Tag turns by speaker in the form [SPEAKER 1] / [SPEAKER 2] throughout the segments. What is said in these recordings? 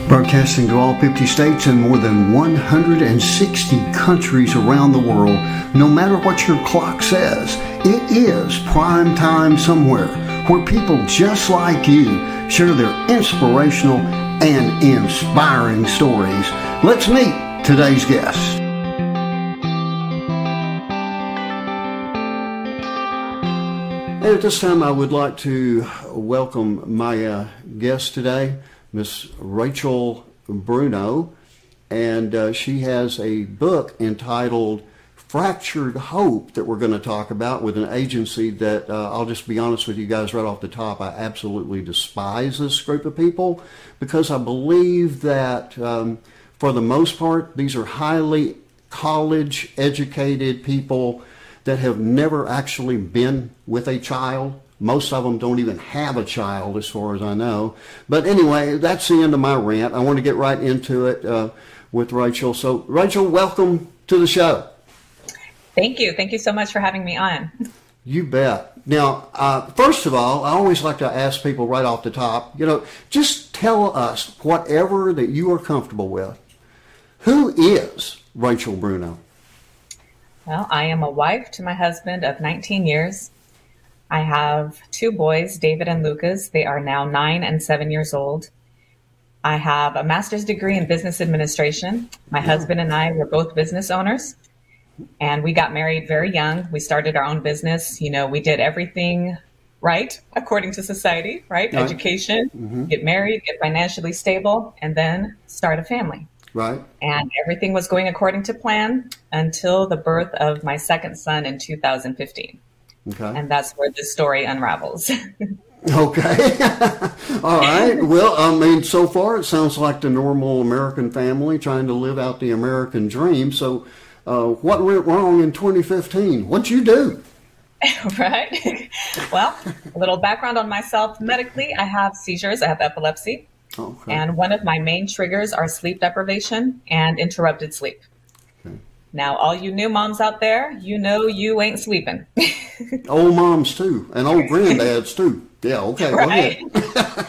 [SPEAKER 1] Broadcasting to all 50 states and more than 160 countries around the world. No matter what your clock says, it is prime time somewhere where people just like you share their inspirational and inspiring stories. Let's meet today's guests. And at this time, I would like to welcome my guest today, Miss Rachel Bruno, and she has a book entitled Fractured Hope that we're going to talk about with an agency that I'll just be honest with you guys right off the top, I absolutely despise this group of people because I believe that for the most part, these are highly college educated people that have never actually been with a child. Most of them don't even have a child as far as I know. But anyway, that's the end of my rant. I want to get right into it with Rachel. So Rachel, welcome to the show.
[SPEAKER 2] Thank you. Thank you so much for having me on.
[SPEAKER 1] You bet. Now, first of all, I always like to ask people right off the top, just tell us whatever that you are comfortable with. Who is Rachel Bruno?
[SPEAKER 2] Well, I am a wife to my husband of 19 years. I have two boys, David and Lucas. They are now 9 and 7 years old. I have a master's degree in business administration. My husband and I were both business owners, and we got married very young. We started our own business. We did everything right according to society, right? Education, get married, get financially stable, and then start a family.
[SPEAKER 1] Right. And
[SPEAKER 2] everything was going according to plan until the birth of my second son in 2015.
[SPEAKER 1] Okay.
[SPEAKER 2] And that's where the story unravels.
[SPEAKER 1] Okay. All right. Well, so far it sounds like the normal American family trying to live out the American dream. So what went wrong in 2015? What'd you do?
[SPEAKER 2] Right. Well, a little background on myself. Medically, I have seizures. I have epilepsy.
[SPEAKER 1] Okay.
[SPEAKER 2] And one of my main triggers are sleep deprivation and interrupted sleep. Now, all you new moms out there, you ain't sleeping.
[SPEAKER 1] Old moms, too, and old granddads, too. Yeah, okay,
[SPEAKER 2] right?
[SPEAKER 1] Go ahead.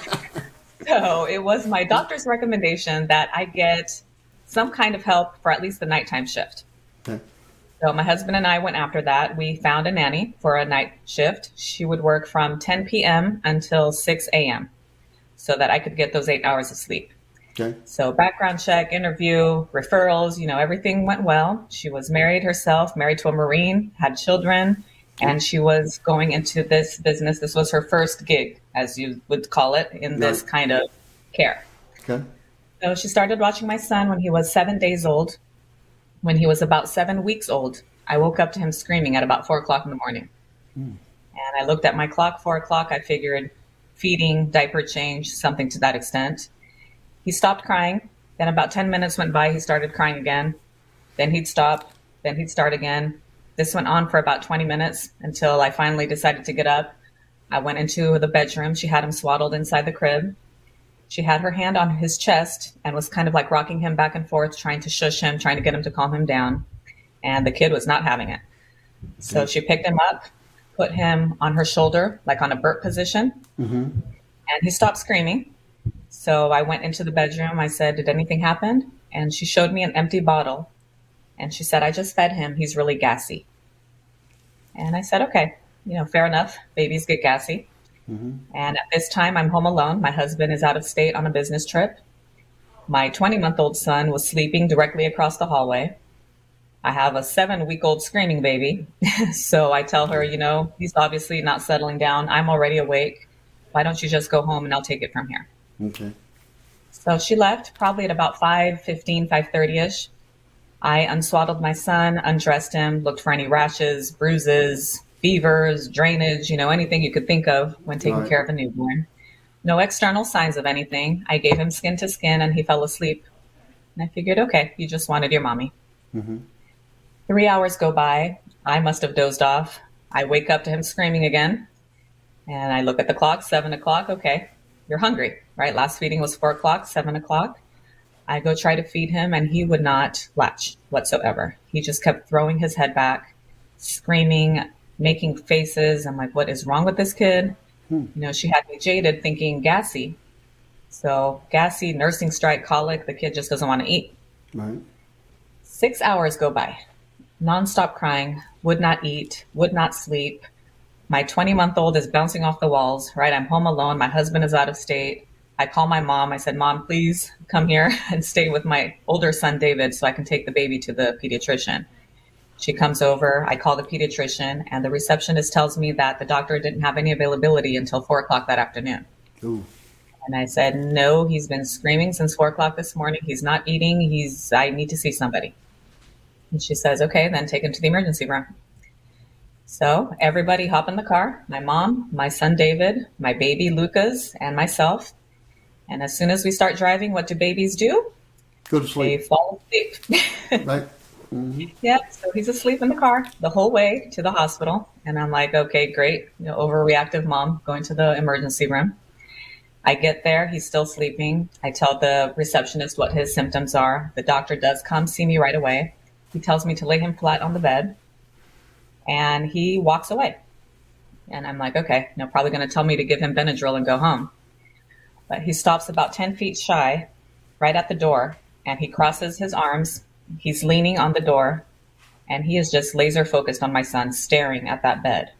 [SPEAKER 2] So it was my doctor's recommendation that I get some kind of help for at least the nighttime shift.
[SPEAKER 1] Okay.
[SPEAKER 2] So my husband and I went after that. We found a nanny for a night shift. She would work from 10 p.m. until 6 a.m. so that I could get those 8 hours of sleep.
[SPEAKER 1] Okay.
[SPEAKER 2] So background check, interview, referrals, everything went well. She was married herself, married to a Marine, had children, and she was going into this business. This was her first gig, as you would call it, in this kind of care.
[SPEAKER 1] Okay.
[SPEAKER 2] So she started watching my son when he was 7 days old. When he was about 7 weeks old, I woke up to him screaming at about 4 o'clock in the morning. And I looked at my clock, 4 o'clock. I figured feeding, diaper change, something to that extent. He stopped crying. Then about 10 minutes went by. He started crying again. Then he'd stop. Then he'd start again. This went on for about 20 minutes until I finally decided to get up. I went into the bedroom. She had him swaddled inside the crib. She had her hand on his chest and was kind of like rocking him back and forth, trying to shush him, trying to get him to calm him down. And the kid was not having it. So she picked him up, put him on her shoulder, like on a burp position. And he stopped screaming. So I went into the bedroom. I said, did anything happen? And she showed me an empty bottle. And she said, I just fed him. He's really gassy. And I said, okay, fair enough. Babies get gassy. And at this time, I'm home alone. My husband is out of state on a business trip. My 20-month-old son was sleeping directly across the hallway. I have a 7-week-old screaming baby. So I tell her, he's obviously not settling down. I'm already awake. Why don't you just go home and I'll take it from here?
[SPEAKER 1] Okay.
[SPEAKER 2] So she left probably at about 5:15, 5:30ish. I unswaddled my son, undressed him, looked for any rashes, bruises, fevers, drainage, anything you could think of when taking care of a newborn. No external signs of anything. I gave him skin to skin and he fell asleep. And I figured, okay, you just wanted your mommy. 3 hours go by. I must have dozed off. I wake up to him screaming again. And I look at the clock, 7 o'clock. Okay, you're hungry, right? Last feeding was 4 o'clock, 7 o'clock. I go try to feed him and he would not latch whatsoever. He just kept throwing his head back, screaming, making faces. I'm like, what is wrong with this kid? She had me jaded thinking gassy. So gassy, nursing strike, colic, the kid just doesn't want to eat.
[SPEAKER 1] Right.
[SPEAKER 2] 6 hours go by, nonstop crying, would not eat, would not sleep. My 20-month-old is bouncing off the walls, right? I'm home alone. My husband is out of state. I call my mom. I said, Mom, please come here and stay with my older son, David, so I can take the baby to the pediatrician. She comes over. I call the pediatrician, and the receptionist tells me that the doctor didn't have any availability until 4 o'clock that afternoon.
[SPEAKER 1] Ooh.
[SPEAKER 2] And I said, no, he's been screaming since 4 o'clock this morning. He's not eating. I need to see somebody. And she says, okay, then take him to the emergency room. So everybody hop in the car, my mom, my son David, my baby Lucas, and myself. And as soon as we start driving, what do babies do?
[SPEAKER 1] Go to sleep.
[SPEAKER 2] They fall asleep.
[SPEAKER 1] Right. Mm-hmm.
[SPEAKER 2] Yeah, so he's asleep in the car the whole way to the hospital. And I'm like, okay, great. Overreactive mom going to the emergency room. I get there. He's still sleeping. I tell the receptionist what his symptoms are. The doctor does come see me right away. He tells me to lay him flat on the bed. And he walks away. And I'm like, okay, probably going to tell me to give him Benadryl and go home. But he stops about 10 feet shy, right at the door, and he crosses his arms. He's leaning on the door, and he is just laser focused on my son, staring at that bed.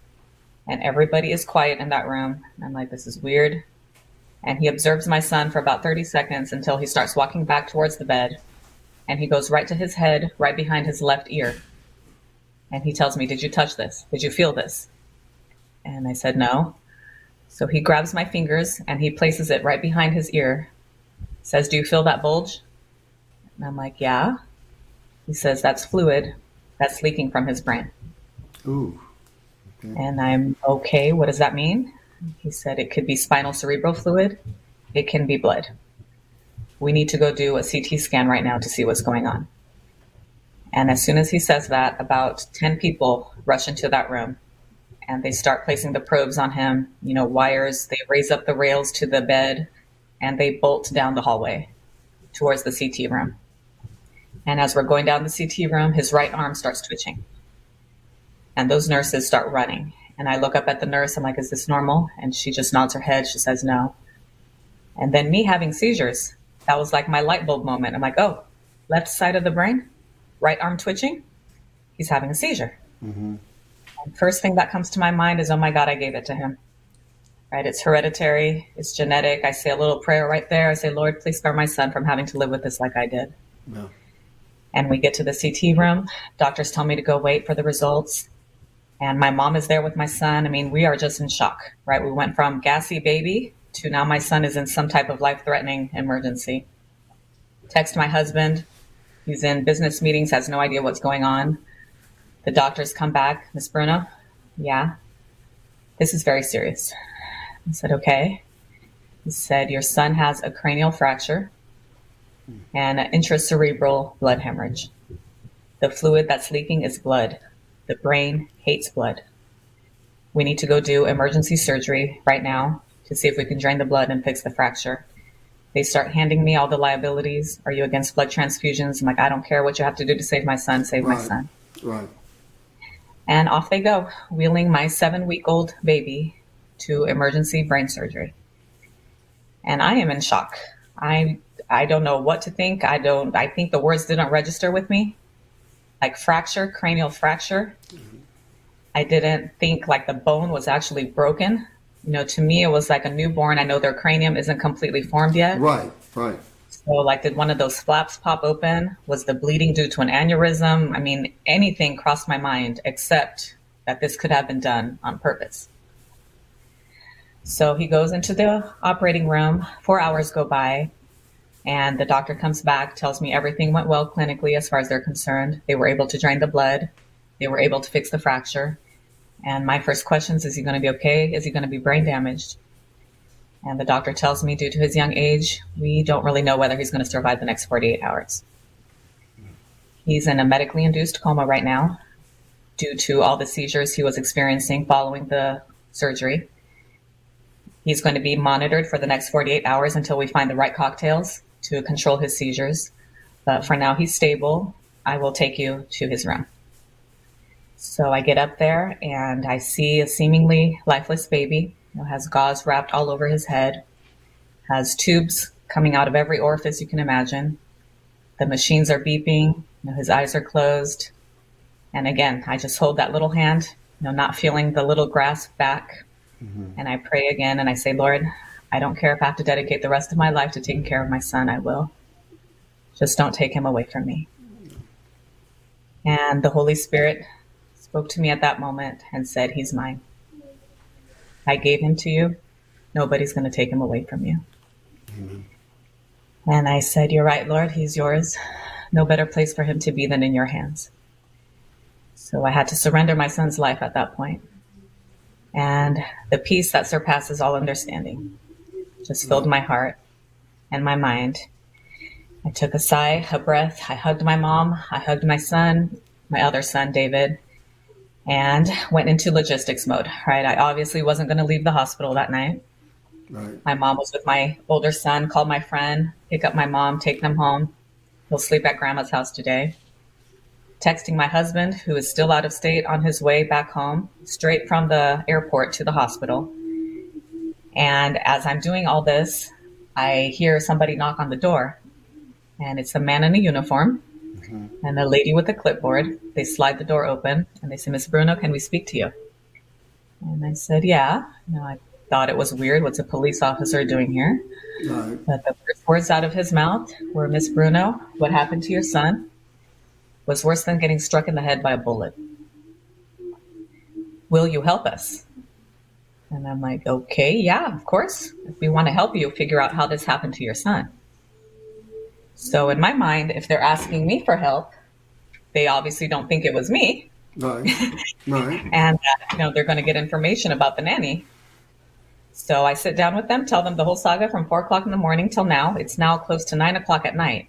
[SPEAKER 2] And everybody is quiet in that room. I'm like, this is weird. And he observes my son for about 30 seconds until he starts walking back towards the bed. And he goes right to his head, right behind his left ear. And he tells me, did you touch this? Did you feel this? And I said, no. So he grabs my fingers and he places it right behind his ear. Says, do you feel that bulge? And I'm like, yeah. He says, that's fluid that's leaking from his brain.
[SPEAKER 1] Ooh. Okay.
[SPEAKER 2] And I'm, okay, what does that mean? He said, it could be spinal cerebral fluid. It can be blood. We need to go do a CT scan right now to see what's going on. And as soon as he says that, about 10 people rush into that room and they start placing the probes on him, wires. They raise up the rails to the bed and they bolt down the hallway towards the CT room. And as we're going down the CT room, his right arm starts twitching. And those nurses start running. And I look up at the nurse. I'm like, is this normal? And she just nods her head. She says no. And then me having seizures, that was like my light bulb moment. I'm like, oh, left side of the brain, right arm twitching, he's having a seizure.
[SPEAKER 1] Mm-hmm.
[SPEAKER 2] And first thing that comes to my mind is, oh my God, I gave it to him. Right? It's hereditary. It's genetic. I say a little prayer right there. I say, Lord, please spare my son from having to live with this like I did.
[SPEAKER 1] No.
[SPEAKER 2] And we get to the CT room. Doctors tell me to go wait for the results. And my mom is there with my son. I mean, we are just in shock, right? We went from gassy baby to now my son is in some type of life-threatening emergency. Text my husband. He's in business meetings, has no idea what's going on. The doctors come back. Miss Bruno, yeah, this is very serious. I said, okay. He said, your son has a cranial fracture and an intracerebral blood hemorrhage. The fluid that's leaking is blood. The brain hates blood. We need to go do emergency surgery right now to see if we can drain the blood and fix the fracture. They start handing me all the liabilities. Are you against blood transfusions? I'm like, I don't care what you have to do to save my son. Save my son.
[SPEAKER 1] Right.
[SPEAKER 2] And off they go, wheeling my 7-week-old baby to emergency brain surgery. And I am in shock. I don't know what to think. I think the words didn't register with me. Like fracture, cranial fracture. Mm-hmm. I didn't think like the bone was actually broken. To me, it was like a newborn. I know their cranium isn't completely formed yet.
[SPEAKER 1] Right.
[SPEAKER 2] So like, did one of those flaps pop open? Was the bleeding due to an aneurysm? I mean, anything crossed my mind except that this could have been done on purpose. So he goes into the operating room. 4 hours go by. And the doctor comes back, tells me everything went well clinically as far as they're concerned. They were able to drain the blood. They were able to fix the fracture. And my first question is he going to be okay? Is he going to be brain damaged? And the doctor tells me due to his young age, we don't really know whether he's going to survive the next 48 hours. He's in a medically induced coma right now due to all the seizures he was experiencing following the surgery. He's going to be monitored for the next 48 hours until we find the right cocktails to control his seizures. But for now, he's stable. I will take you to his room. So I get up there and I see a seemingly lifeless baby. Has gauze wrapped all over his head. has tubes coming out of every orifice you can imagine. The machines are beeping, his eyes are closed. And again, I just hold that little hand, not feeling the little grasp back. And I pray again and I say, Lord, I don't care if I have to dedicate the rest of my life to taking care of my son, I will. Just don't take him away from me. And the Holy Spirit spoke to me at that moment and said, he's mine. I gave him to you. Nobody's going to take him away from you. Amen. And I said, you're right, Lord, he's yours. No better place for him to be than in your hands. So I had to surrender my son's life at that point. And the peace that surpasses all understanding just filled my heart and my mind. I took a sigh, a breath. I hugged my mom. I hugged my son, my other son, David, and went into logistics mode, right? I obviously wasn't going to leave the hospital that night. Right. My mom was with my older son, called my friend, pick up my mom, take them home. He'll sleep at grandma's house today. Texting my husband, who is still out of state, on his way back home, straight from the airport to the hospital. And as I'm doing all this, I hear somebody knock on the door. And it's a man in a uniform and a lady with a clipboard. They slide the door open and they say, Miss Bruno, can we speak to you? And I said, yeah. I thought it was weird. What's a police officer doing here? Right. But the first words out of his mouth were, Miss Bruno, what happened to your son was worse than getting struck in the head by a bullet. Will you help us? And I'm like, okay, yeah, of course. If we want to help you figure out how this happened to your son. So in my mind, if they're asking me for help, they obviously don't think it was me. Right. Right. And, they're going to get information about the nanny. So I sit down with them, tell them the whole saga from 4 o'clock in the morning till now. It's now close to 9 o'clock at night.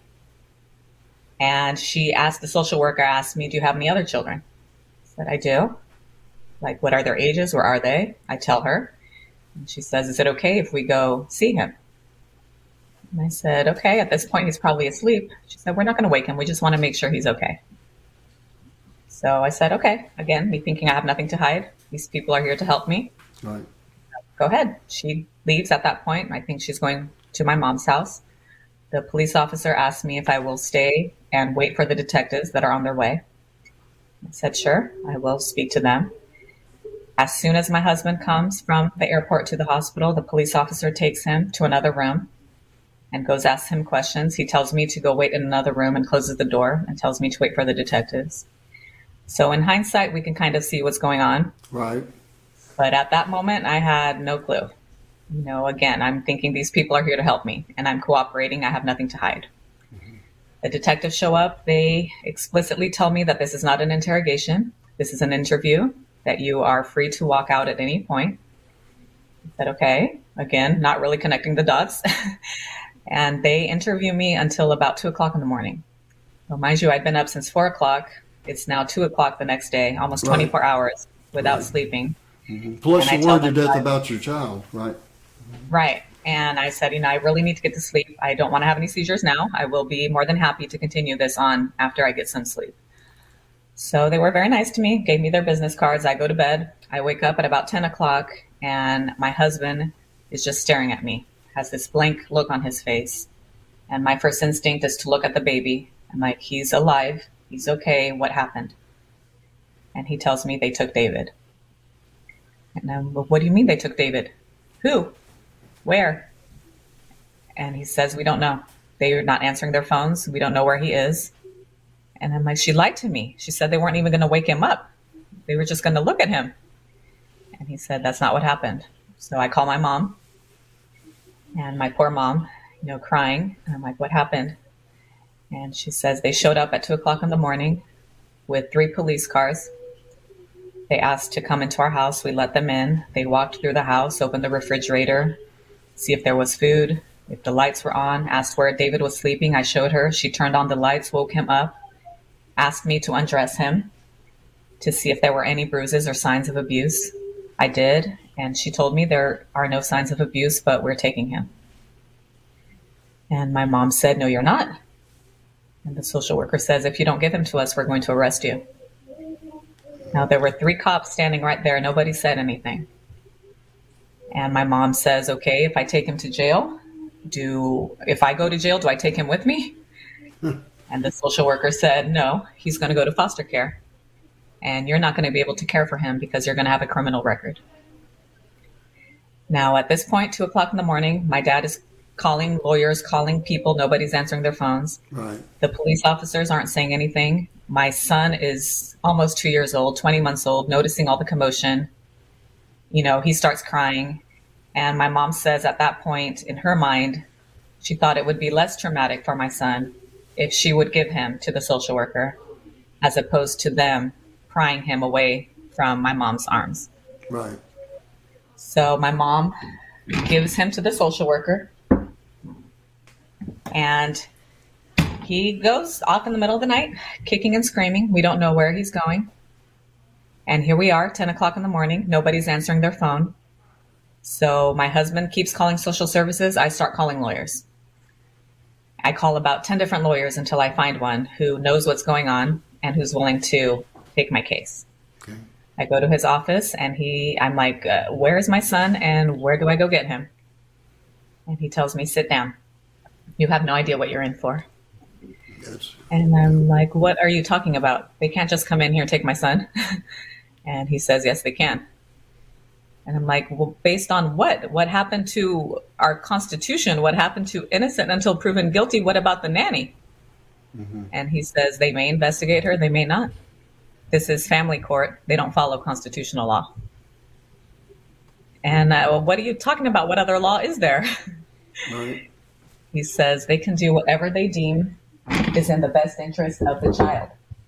[SPEAKER 2] And the social worker asked me, do you have any other children? I said, I do. Like, what are their ages? Where are they? I tell her. And she says, is it okay if we go see him? And I said, okay, at this point, he's probably asleep. She said, we're not going to wake him. We just want to make sure he's okay. So I said, okay. Again, me thinking I have nothing to hide. These people are here to help me. Right. Go ahead. She leaves at that point. I think she's going to my mom's house. The police officer asked me if I will stay and wait for the detectives that are on their way. I said, sure, I will speak to them. As soon as my husband comes from the airport to the hospital, the police officer takes him to another room and goes ask him questions. He tells me to go wait in another room and closes the door and tells me to wait for the detectives. So in hindsight, we can kind of see what's going on. Right. But at that moment, I had no clue. Again, I'm thinking these people are here to help me and I'm cooperating. I have nothing to hide. Mm-hmm. The detectives show up. They explicitly tell me that this is not an interrogation. This is an interview, that you are free to walk out at any point. I said, okay. Again, not really connecting the dots. And they interview me until about 2 o'clock in the morning. Well, mind you, I'd been up since 4 o'clock. It's now 2 o'clock the next day, almost 24 hours without sleeping.
[SPEAKER 1] Mm-hmm. Plus you learned to death about your child, right?
[SPEAKER 2] Right. And I said, I really need to get to sleep. I don't want to have any seizures now. I will be more than happy to continue this on after I get some sleep. So they were very nice to me, gave me their business cards. I go to bed. I wake up at about 10 o'clock and my husband is just staring at me, has this blank look on his face. And my first instinct is to look at the baby. I'm like, he's alive. He's okay. What happened? And he tells me they took David. And I'm, well, what do you mean they took David? Who? Where? And he says, we don't know. They are not answering their phones. We don't know where he is. And I'm like, she lied to me. She said they weren't even going to wake him up. They were just going to look at him. And he said, that's not what happened. So I call my mom. And my poor mom, crying. And I'm like, what happened? And she says they showed up at 2 o'clock in the morning with 3 police cars. They asked to come into our house. We let them in. They walked through the house, opened the refrigerator, see if there was food, if the lights were on, asked where David was sleeping. I showed her. She turned on the lights, woke him up, asked me to undress him to see if there were any bruises or signs of abuse. I did. And she told me there are no signs of abuse, but we're taking him. And my mom said, no, you're not. And the social worker says, if you don't give him to us, we're going to arrest you. Now, there were 3 cops standing right there. Nobody said anything. And my mom says, okay, if I take him to jail, if I go to jail, do I take him with me? And the social worker said, no, he's going to go to foster care. And you're not going to be able to care for him because you're going to have a criminal record. Now, at this point, 2:00 in the morning, my dad is calling lawyers, calling people. Nobody's answering their phones.
[SPEAKER 1] Right.
[SPEAKER 2] The police officers aren't saying anything. My son is almost 2 years old, 20 months old, noticing all the commotion. He starts crying. And my mom says at that point, in her mind, she thought it would be less traumatic for my son if she would give him to the social worker as opposed to them prying him away from my mom's arms.
[SPEAKER 1] Right.
[SPEAKER 2] So my mom gives him to the social worker, and he goes off in the middle of the night, kicking and screaming. We don't know where he's going. And here we are, 10:00 in the morning. Nobody's answering their phone. So my husband keeps calling social services. I start calling lawyers. I call about 10 different lawyers until I find one who knows what's going on and who's willing to take my case.
[SPEAKER 1] Okay.
[SPEAKER 2] I go to his office and I'm like, where is my son and where do I go get him? And he tells me, sit down. You have no idea what you're in for.
[SPEAKER 1] Yes.
[SPEAKER 2] And I'm like, what are you talking about? They can't just come in here and take my son. And he says, yes, they can. And I'm like, well, based on what? What happened to our Constitution? What happened to innocent until proven guilty? What about the nanny? Mm-hmm. And he says they may investigate her, they may not. This is family court. They don't follow constitutional law. And well, what are you talking about? What other law is there?
[SPEAKER 1] Right.
[SPEAKER 2] He says they can do whatever they deem is in the best interest of the child.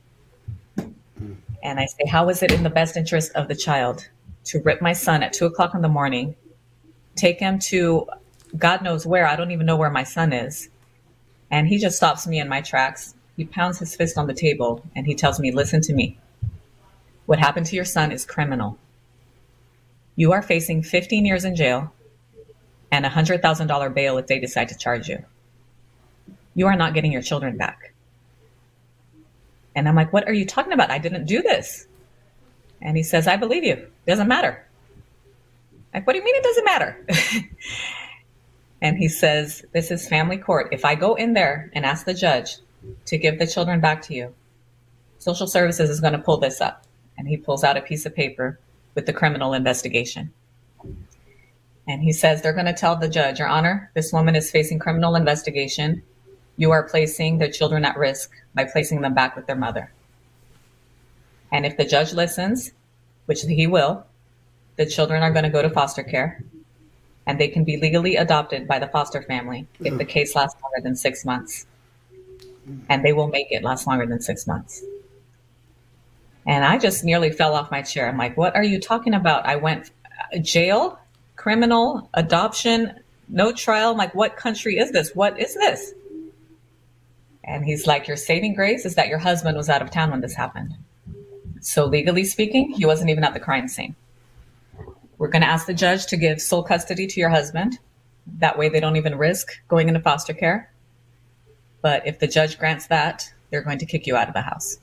[SPEAKER 2] And I say, how is it in the best interest of the child to rip my son at 2:00 in the morning, take him to God knows where? I don't even know where my son is. And he just stops me in my tracks. He pounds his fist on the table and he tells me, listen to me. What happened to your son is criminal. You are facing 15 years in jail and $100,000 bail if they decide to charge you. You are not getting your children back. And I'm like, what are you talking about? I didn't do this. And he says, I believe you. It doesn't matter. Like, what do you mean it doesn't matter? And he says, this is family court. If I go in there and ask the judge to give the children back to you, social services is going to pull this up. And he pulls out a piece of paper with the criminal investigation. And he says, they're going to tell the judge, Your Honor, this woman is facing criminal investigation. You are placing their children at risk by placing them back with their mother. And if the judge listens, which he will, the children are going to go to foster care and they can be legally adopted by the foster family if the case lasts longer than 6 months. And they will make it last longer than 6 months. And I just nearly fell off my chair. I'm like, what are you talking about? I went jail, criminal, adoption, no trial. I'm like, what country is this? What is this? And he's like, your saving grace is that your husband was out of town when this happened. So legally speaking, he wasn't even at the crime scene. We're going to ask the judge to give sole custody to your husband. That way they don't even risk going into foster care. But if the judge grants that, they're going to kick you out of the house.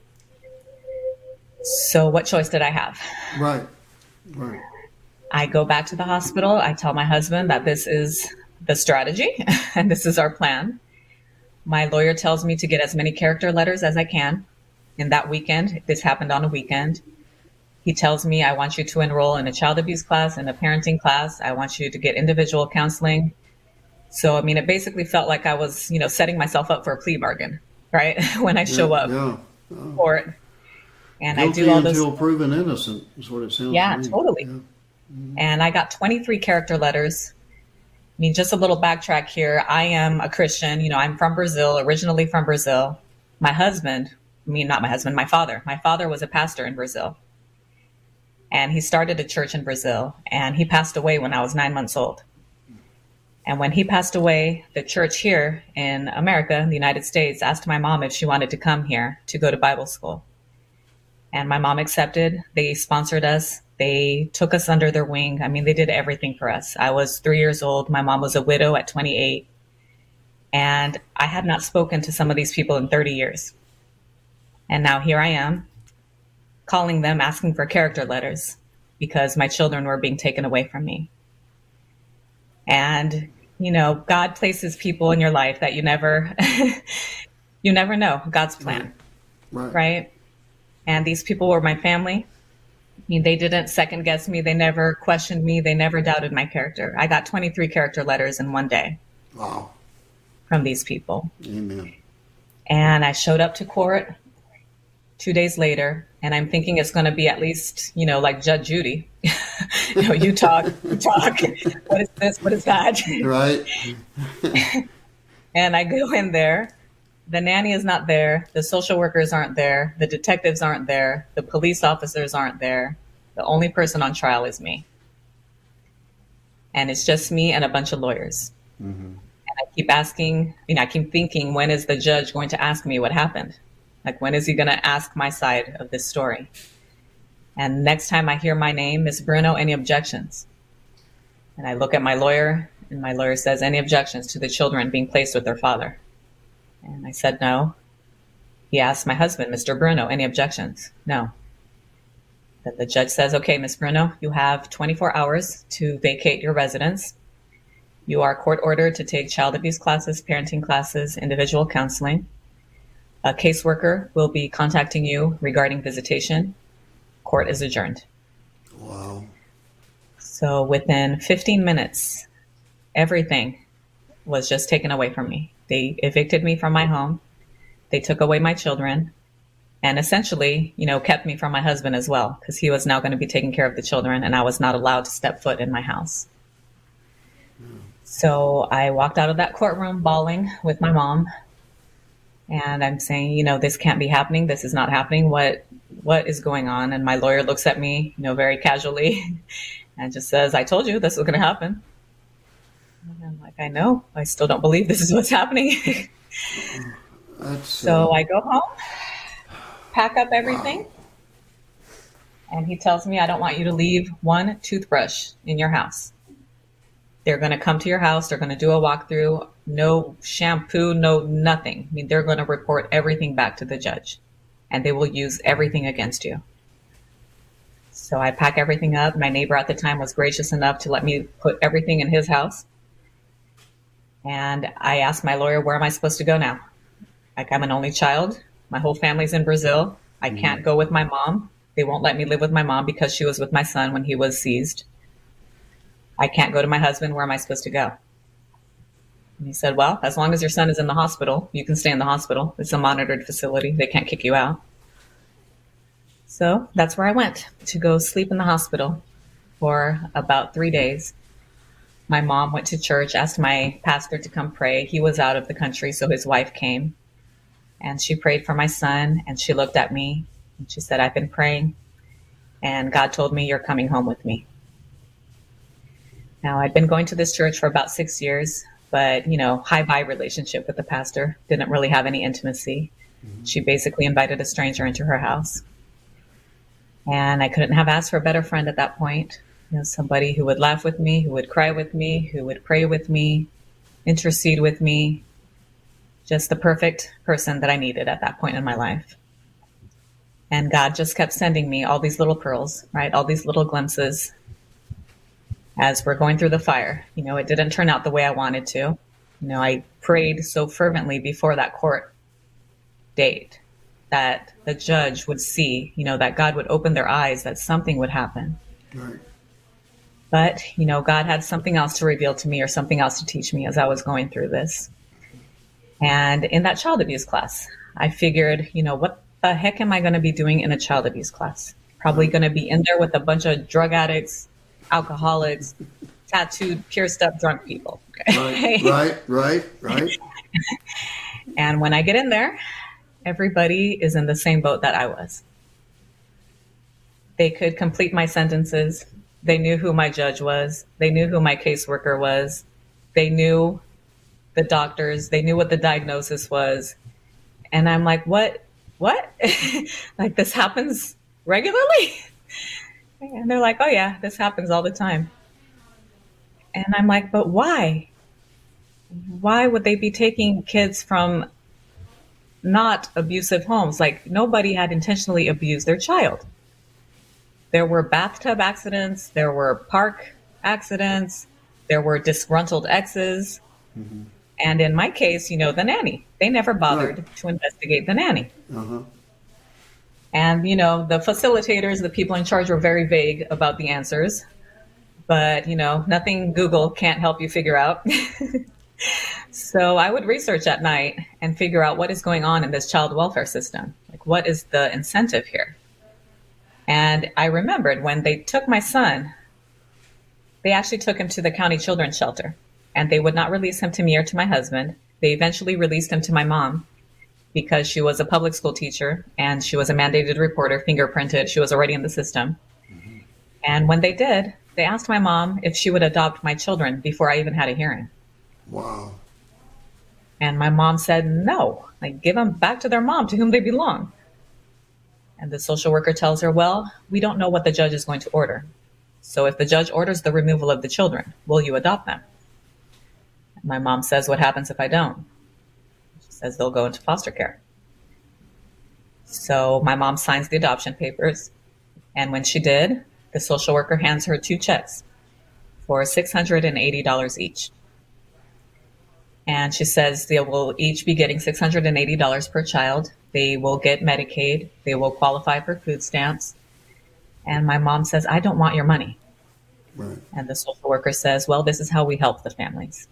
[SPEAKER 2] So what choice did I have?
[SPEAKER 1] Right.
[SPEAKER 2] I go back to the hospital. I tell my husband that this is the strategy and this is our plan. My lawyer tells me to get as many character letters as I can. In that weekend, this happened on a weekend. He tells me, I want you to enroll in a child abuse class and a parenting class. I want you to get individual counseling. So, I mean, it basically felt like I was, setting myself up for a plea bargain, right? When I show up for it. And
[SPEAKER 1] guilty
[SPEAKER 2] I do all this.
[SPEAKER 1] Until proven innocent is what it sounds like.
[SPEAKER 2] Yeah, totally. Yeah. Mm-hmm. And I got 23 character letters. I mean, just a little backtrack here. I am a Christian. I'm from Brazil, originally from Brazil. My father. My father was a pastor in Brazil. And he started a church in Brazil. And he passed away when I was 9 months old. And when he passed away, the church here in America, in the United States, asked my mom if she wanted to come here to go to Bible school. And my mom accepted. They sponsored us. They took us under their wing. I mean, they did everything for us. I was 3 years old. My mom was a widow at 28. And I had not spoken to some of these people in 30 years. And now here I am calling them, asking for character letters because my children were being taken away from me. And God places people in your life that you never, you never know God's plan, right? And these people were my family. I mean, they didn't second guess me. They never questioned me. They never doubted my character. I got 23 character letters in one day.
[SPEAKER 1] Wow.
[SPEAKER 2] From these people.
[SPEAKER 1] Amen.
[SPEAKER 2] And I showed up to court 2 days later, and I'm thinking it's going to be at least, like Judge Judy. You talk. What is this? What is that?
[SPEAKER 1] Right.
[SPEAKER 2] And I go in there. The nanny is not there. The social workers aren't there. The detectives aren't there. The police officers aren't there. The only person on trial is me. And it's just me and a bunch of lawyers. Mm-hmm. And I keep asking, I keep thinking, when is the judge going to ask me what happened? Like, when is he going to ask my side of this story? And next time I hear my name, Ms. Bruno, any objections? And I look at my lawyer, and my lawyer says, any objections to the children being placed with their father? And I said, no. He asked my husband, Mr. Bruno, any objections? No. Then the judge says, okay, Ms. Bruno, you have 24 hours to vacate your residence. You are court ordered to take child abuse classes, parenting classes, individual counseling. A caseworker will be contacting you regarding visitation. Court is adjourned.
[SPEAKER 1] Wow.
[SPEAKER 2] So within 15 minutes, everything was just taken away from me. They evicted me from my home. They took away my children and essentially, kept me from my husband as well, because he was now going to be taking care of the children and I was not allowed to step foot in my house. So I walked out of that courtroom bawling with my mom. And I'm saying, this can't be happening. This is not happening. What is going on? And my lawyer looks at me, very casually and just says, I told you this was going to happen. And I'm like, I know. I still don't believe this is what's happening. So I go home, pack up everything. Wow. And he tells me, I don't want you to leave one toothbrush in your house. They're going to come to your house. They're going to do a walkthrough. No shampoo, no nothing. I mean, they're going to report everything back to the judge and they will use everything against you. So I pack everything up. My neighbor at the time was gracious enough to let me put everything in his house. And I asked my lawyer, where am I supposed to go now? Like, I'm an only child. My whole family's in Brazil. I can't go with my mom. They won't let me live with my mom because she was with my son when he was seized. I can't go to my husband. Where am I supposed to go? And he said, well, as long as your son is in the hospital, you can stay in the hospital. It's a monitored facility. They can't kick you out. So that's where I went to go sleep in the hospital for about 3 days. My mom went to church, asked my pastor to come pray. He was out of the country, so his wife came. And she prayed for my son, and she looked at me, and she said, I've been praying, and God told me you're coming home with me. Now, I'd been going to this church for about 6 years, but, high-bye relationship with the pastor. Didn't really have any intimacy. Mm-hmm. She basically invited a stranger into her house. And I couldn't have asked for a better friend at that point. Somebody who would laugh with me, who would cry with me, who would pray with me, intercede with me. Just the perfect person that I needed at that point in my life. And God just kept sending me all these little pearls, right? All these little glimpses as we're going through the fire. It didn't turn out the way I wanted to. I prayed so fervently before that court date that the judge would see, that God would open their eyes, that something would happen. Right. But, God had something else to reveal to me or something else to teach me as I was going through this. And in that child abuse class, I figured, what the heck am I going to be doing in a child abuse class? Probably going to be in there with a bunch of drug addicts, alcoholics, tattooed, pierced up, drunk people. Okay? Right. And when I get in there, everybody is in the same boat that I was. They could complete my sentences. They knew who my judge was. They knew who my caseworker was. They knew the doctors. They knew what the diagnosis was. And I'm like, what? Like, this happens regularly? And they're like, oh yeah, this happens all the time. And I'm like, but why? Why would they be taking kids from not abusive homes? Like, nobody had intentionally abused their child. There were bathtub accidents. There were park accidents. There were disgruntled exes.
[SPEAKER 1] Mm-hmm.
[SPEAKER 2] And in my case, the nanny. They never bothered
[SPEAKER 1] Right.
[SPEAKER 2] to investigate the nanny.
[SPEAKER 1] Uh-huh.
[SPEAKER 2] And, the facilitators, the people in charge were very vague about the answers. But, nothing Google can't help you figure out. So I would research at night and figure out what is going on in this child welfare system. Like, what is the incentive here? And I remembered when they took my son, they actually took him to the county children's shelter, and they would not release him to me or to my husband. They eventually released him to my mom because she was a public school teacher and she was a mandated reporter, fingerprinted. She was already in the system. And when they did, they asked my mom if she would adopt my children before I even had a hearing.
[SPEAKER 1] Wow.
[SPEAKER 2] And my mom said no, like, give them back to their mom, to whom they belong. And the social worker tells her, well, we don't know what the judge is going to order. So if the judge orders the removal of the children, will you adopt them? And my mom says, what happens if I don't? She says they'll go into foster care. So my mom signs the adoption papers. And when she did, the social worker hands her 2 checks for $680 each. And she says they will each be getting $680 per child. They will get Medicaid. They will qualify for food stamps. And my mom says, I don't want your money.
[SPEAKER 1] Right.
[SPEAKER 2] And the social worker says, well, this is how we help the families.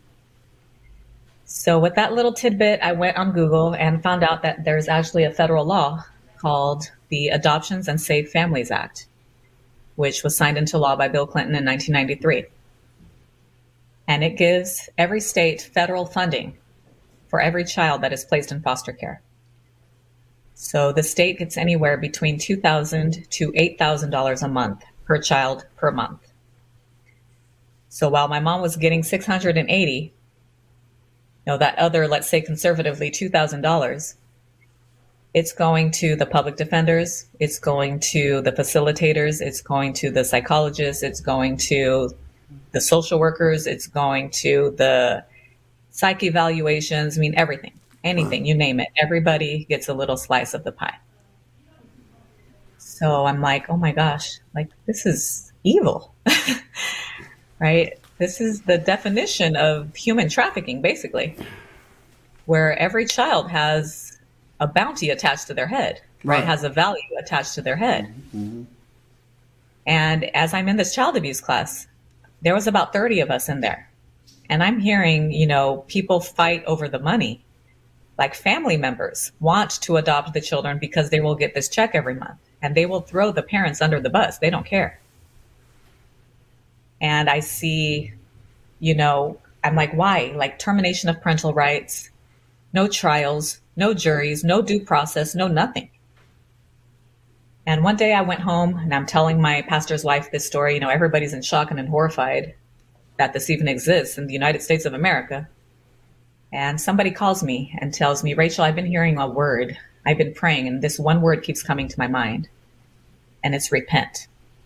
[SPEAKER 2] So with that little tidbit, I went on Google and found out that there's actually a federal law called the Adoptions and Safe Families Act, which was signed into law by Bill Clinton in 1993. And it gives every state federal funding for every child that is placed in foster care. So the state gets anywhere between $2,000 to $8,000 a month per child per month. So while my mom was getting $680, that other, let's say conservatively $2,000, it's going to the public defenders, it's going to the facilitators, it's going to the psychologists, it's going to the social workers, it's going to the psych evaluations, everything, anything, you name it. Everybody gets a little slice of the pie. So I'm like, oh my gosh, like, this is evil, right? This is the definition of human trafficking, basically, where every child has a bounty attached to their head, right? Has a value attached to their head.
[SPEAKER 1] Mm-hmm.
[SPEAKER 2] And as I'm in this child abuse class, there was about 30 of us in there. And I'm hearing, people fight over the money. Like, family members want to adopt the children because they will get this check every month. And they will throw the parents under the bus. They don't care. And I see, I'm like, why? Like, termination of parental rights, no trials, no juries, no due process, no nothing. And one day I went home and I'm telling my pastor's wife this story. Everybody's in shock and horrified that this even exists in the United States of America. And somebody calls me and tells me, Rachel, I've been hearing a word. I've been praying, and this one word keeps coming to my mind, and it's repent.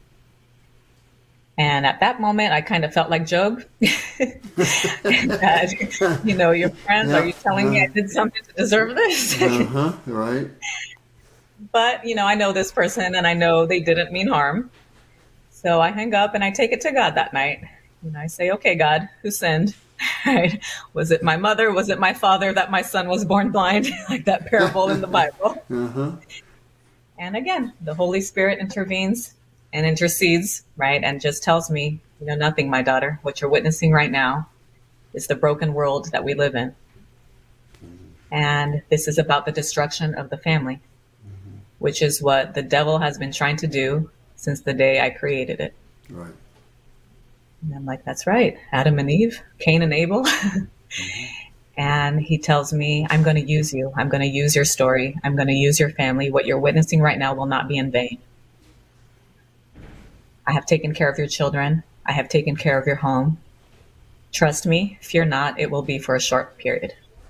[SPEAKER 2] And at that moment, I kind of felt like Job. That, your friends, are you telling me I did something to deserve this?
[SPEAKER 1] Right.
[SPEAKER 2] But, I know this person and I know they didn't mean harm. So I hang up and I take it to God that night. And I say, okay, God, who sinned? Right? Was it my mother? Was it my father that my son was born blind? Like that parable in the Bible. And again, the Holy Spirit intervenes and intercedes, right? And just tells me, nothing, my daughter. What you're witnessing right now is the broken world that we live in. And this is about the destruction of the family, which is what the devil has been trying to do since the day I created it.
[SPEAKER 1] Right.
[SPEAKER 2] And I'm like, that's right. Adam and Eve, Cain and Abel. And he tells me, I'm going to use you. I'm going to use your story. I'm going to use your family. What you're witnessing right now will not be in vain. I have taken care of your children. I have taken care of your home. Trust me, fear not, it will be for a short period.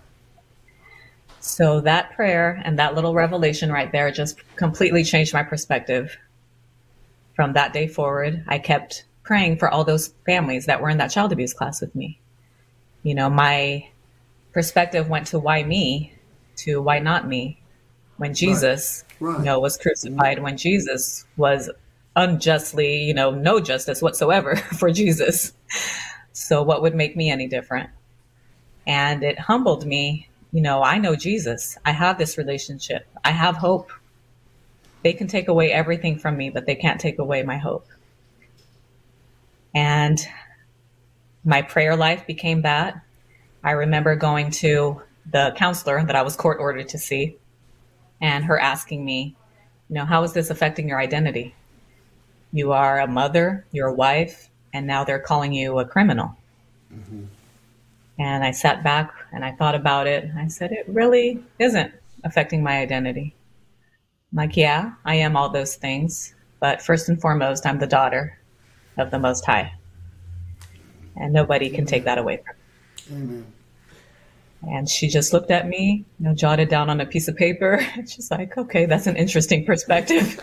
[SPEAKER 2] So that prayer and that little revelation right there just completely changed my perspective. From that day forward, I kept praying for all those families that were in that child abuse class with me. My perspective went to why me, to why not me, when Jesus, was crucified, when Jesus was unjustly, no justice whatsoever for Jesus. So what would make me any different? And it humbled me. I know Jesus. I have this relationship. I have hope. They can take away everything from me, but they can't take away my hope. And my prayer life became that. I remember going to the counselor that I was court ordered to see, and her asking me, how is this affecting your identity? You are a mother, you're a wife, and now they're calling you a criminal. Mm-hmm. And I sat back and I thought about it. I said, it really isn't affecting my identity. I'm like, yeah, I am all those things. But first and foremost, I'm the daughter of the Most High. And nobody can take that away from me. Amen. And she just looked at me, jotted down on a piece of paper. She's like, okay, that's an interesting perspective.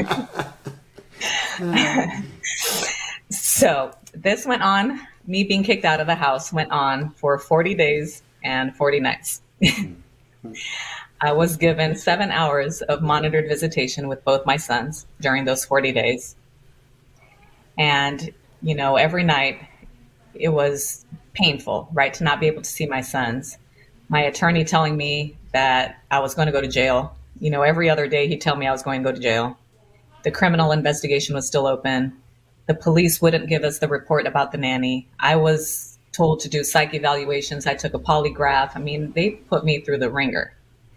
[SPEAKER 2] So this went on. Me being kicked out of the house went on for 40 days and 40 nights. I was given 7 hours of monitored visitation with both my sons during those 40 days. And, every night it was painful, right, to not be able to see my sons. My attorney telling me that I was going to go to jail. Every other day he'd tell me I was going to go to jail. The criminal investigation was still open. The police wouldn't give us the report about the nanny. I was told to do psych evaluations. I took a polygraph. They put me through the ringer.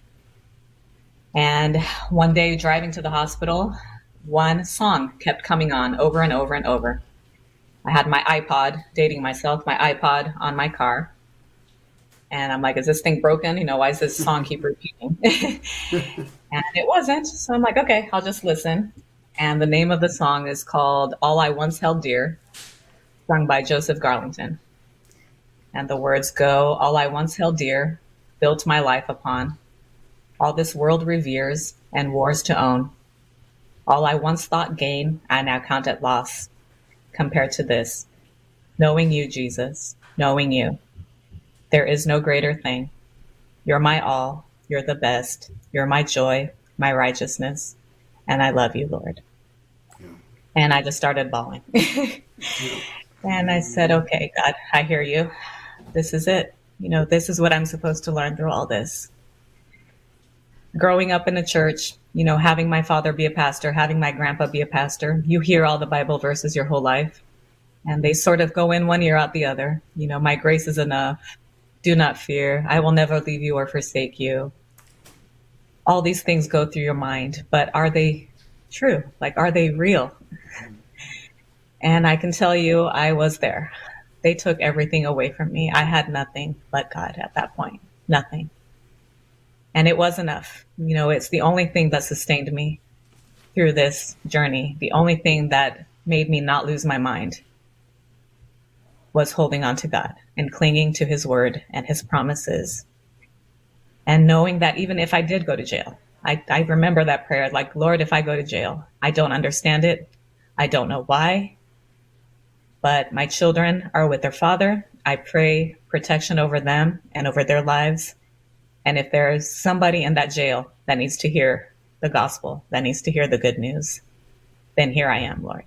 [SPEAKER 2] And one day driving to the hospital, one song kept coming on over and over and over. I had my iPod, dating myself, my iPod on my car. And I'm like, is this thing broken? Why does this song keep repeating? And it wasn't. So I'm like, okay, I'll just listen. And the name of the song is called All I Once Held Dear, sung by Joseph Garlington. And the words go, all I once held dear, built my life upon. All this world reveres and wars to own. All I once thought gain, I now count at loss. Compared to this, knowing you, Jesus, knowing you. There is no greater thing. You're my all. You're the best. You're my joy, my righteousness. And I love you, Lord. Yeah. And I just started bawling. And I said, okay, God, I hear you. This is it. This is what I'm supposed to learn through all this. Growing up in the church, having my father be a pastor, having my grandpa be a pastor, you hear all the Bible verses your whole life. And they sort of go in one ear out the other. My grace is enough. Do not fear. I will never leave you or forsake you. All these things go through your mind, but are they true? Are they real? And I can tell you, I was there. They took everything away from me. I had nothing but God at that point. Nothing. And it was enough. It's the only thing that sustained me through this journey. The only thing that made me not lose my mind was holding on to God and clinging to his word and his promises. And knowing that even if I did go to jail, I remember that prayer, Lord, if I go to jail, I don't understand it. I don't know why, but my children are with their father. I pray protection over them and over their lives. And if there's somebody in that jail that needs to hear the gospel, that needs to hear the good news, then here I am, Lord.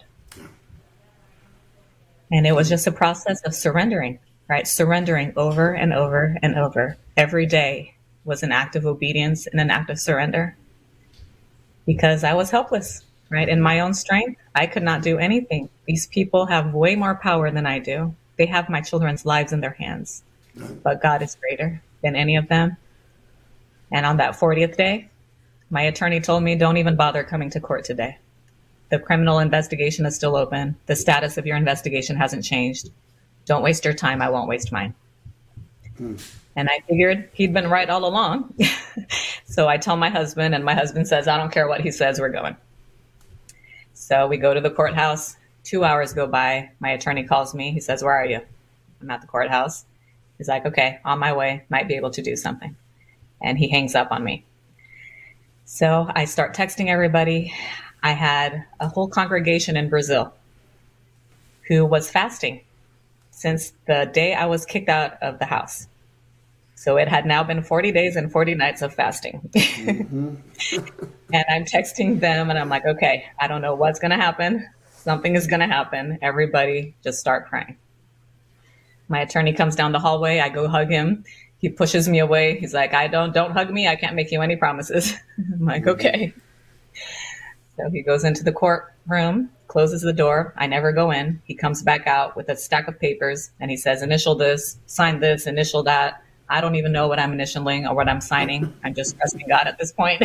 [SPEAKER 2] And it was just a process of surrendering, right? Surrendering over and over and over. Every day was an act of obedience and an act of surrender because I was helpless, right? In my own strength, I could not do anything. These people have way more power than I do. They have my children's lives in their hands, but God is greater than any of them. And on that 40th day, my attorney told me, don't even bother coming to court today. The criminal investigation is still open. The status of your investigation hasn't changed. Don't waste your time. I won't waste mine. And I figured he'd been right all along. So I tell my husband, and my husband says, I don't care what he says, we're going. So we go to the courthouse. 2 hours go by. My attorney calls me. He says, where are you? I'm at the courthouse. He's like, okay, on my way. Might be able to do something. And he hangs up on me. So I start texting everybody. I had a whole congregation in Brazil who was fasting since the day I was kicked out of the house. So it had now been 40 days and 40 nights of fasting. Mm-hmm. And I'm texting them and I'm like, okay, I don't know what's going to happen. Something is going to happen. Everybody just start praying. My attorney comes down the hallway. I go hug him. He pushes me away. He's like, don't hug me. I can't make you any promises. I'm like, okay. So he goes into the courtroom, closes the door. I never go in. He comes back out with a stack of papers and he says, initial this, sign this, initial that. I don't even know what I'm initialing or what I'm signing. I'm just trusting God at this point.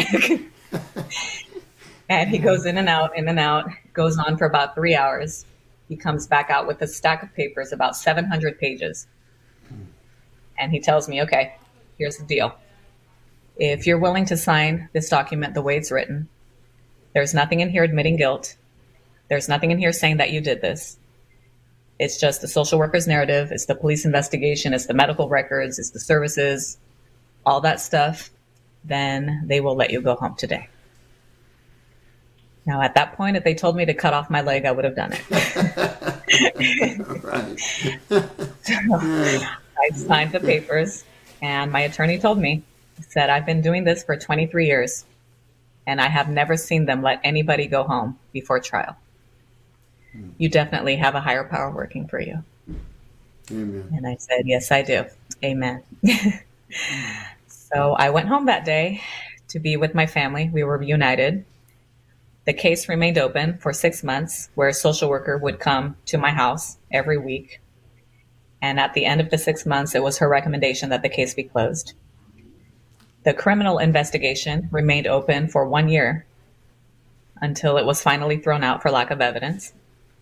[SPEAKER 2] And he goes in and out, goes on for about 3 hours. He comes back out with a stack of papers, about 700 pages. And he tells me, okay, here's the deal. If you're willing to sign this document the way it's written, there's nothing in here admitting guilt. There's nothing in here saying that you did this. It's just the social worker's narrative. It's the police investigation. It's the medical records. It's the services, all that stuff. Then they will let you go home today. Now, at that point, if they told me to cut off my leg, I would have done it.
[SPEAKER 1] Right.
[SPEAKER 2] So I signed the papers, and my attorney told me, he said, I've been doing this for 23 years, and I have never seen them let anybody go home before trial. You definitely have a higher power working for you.
[SPEAKER 1] Amen.
[SPEAKER 2] And I said, yes, I do. Amen. So I went home that day to be with my family. We were reunited. The case remained open for 6 months, where a social worker would come to my house every week. And at the end of the 6 months, it was her recommendation that the case be closed. The criminal investigation remained open for 1 year until it was finally thrown out for lack of evidence.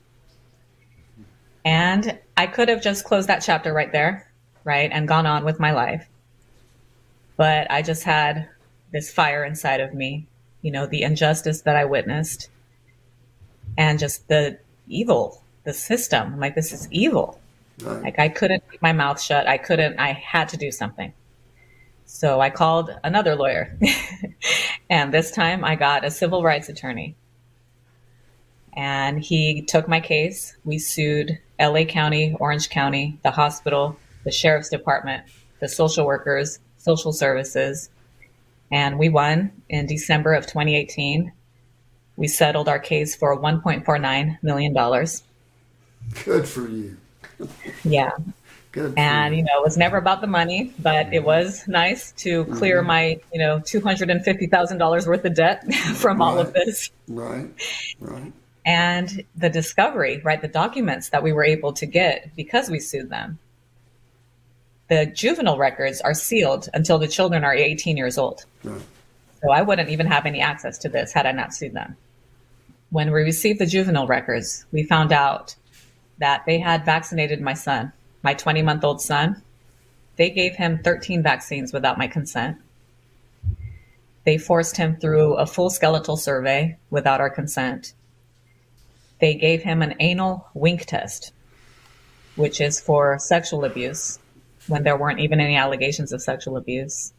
[SPEAKER 2] And I could have just closed that chapter right there, right, and gone on with my life. But I just had this fire inside of me, you know, the injustice that I witnessed and just the evil, the system. Like, this is evil.
[SPEAKER 1] Right.
[SPEAKER 2] Like, I couldn't keep my mouth shut. I had to do something. So I called another lawyer. And this time I got a civil rights attorney. And he took my case. We sued LA County, Orange County, the hospital, the sheriff's department, the social workers, social services. And we won in December of 2018. We settled our case for $1.49 million.
[SPEAKER 1] Good for you.
[SPEAKER 2] Yeah.
[SPEAKER 1] Good.
[SPEAKER 2] And, you know, it was never about the money, but it was nice to clear my, you know, $250,000 worth of debt from all of this.
[SPEAKER 1] Right.
[SPEAKER 2] And the discovery, right, the documents that we were able to get because we sued them. The juvenile records are sealed until the children are 18 years old.
[SPEAKER 1] Right.
[SPEAKER 2] So I wouldn't even have any access to this had I not sued them. When we received the juvenile records, we found out that they had vaccinated my son, my 20-month-old son. They gave him 13 vaccines without my consent. They forced him through a full skeletal survey without our consent. They gave him an anal wink test, which is for sexual abuse, when there weren't even any allegations of sexual abuse.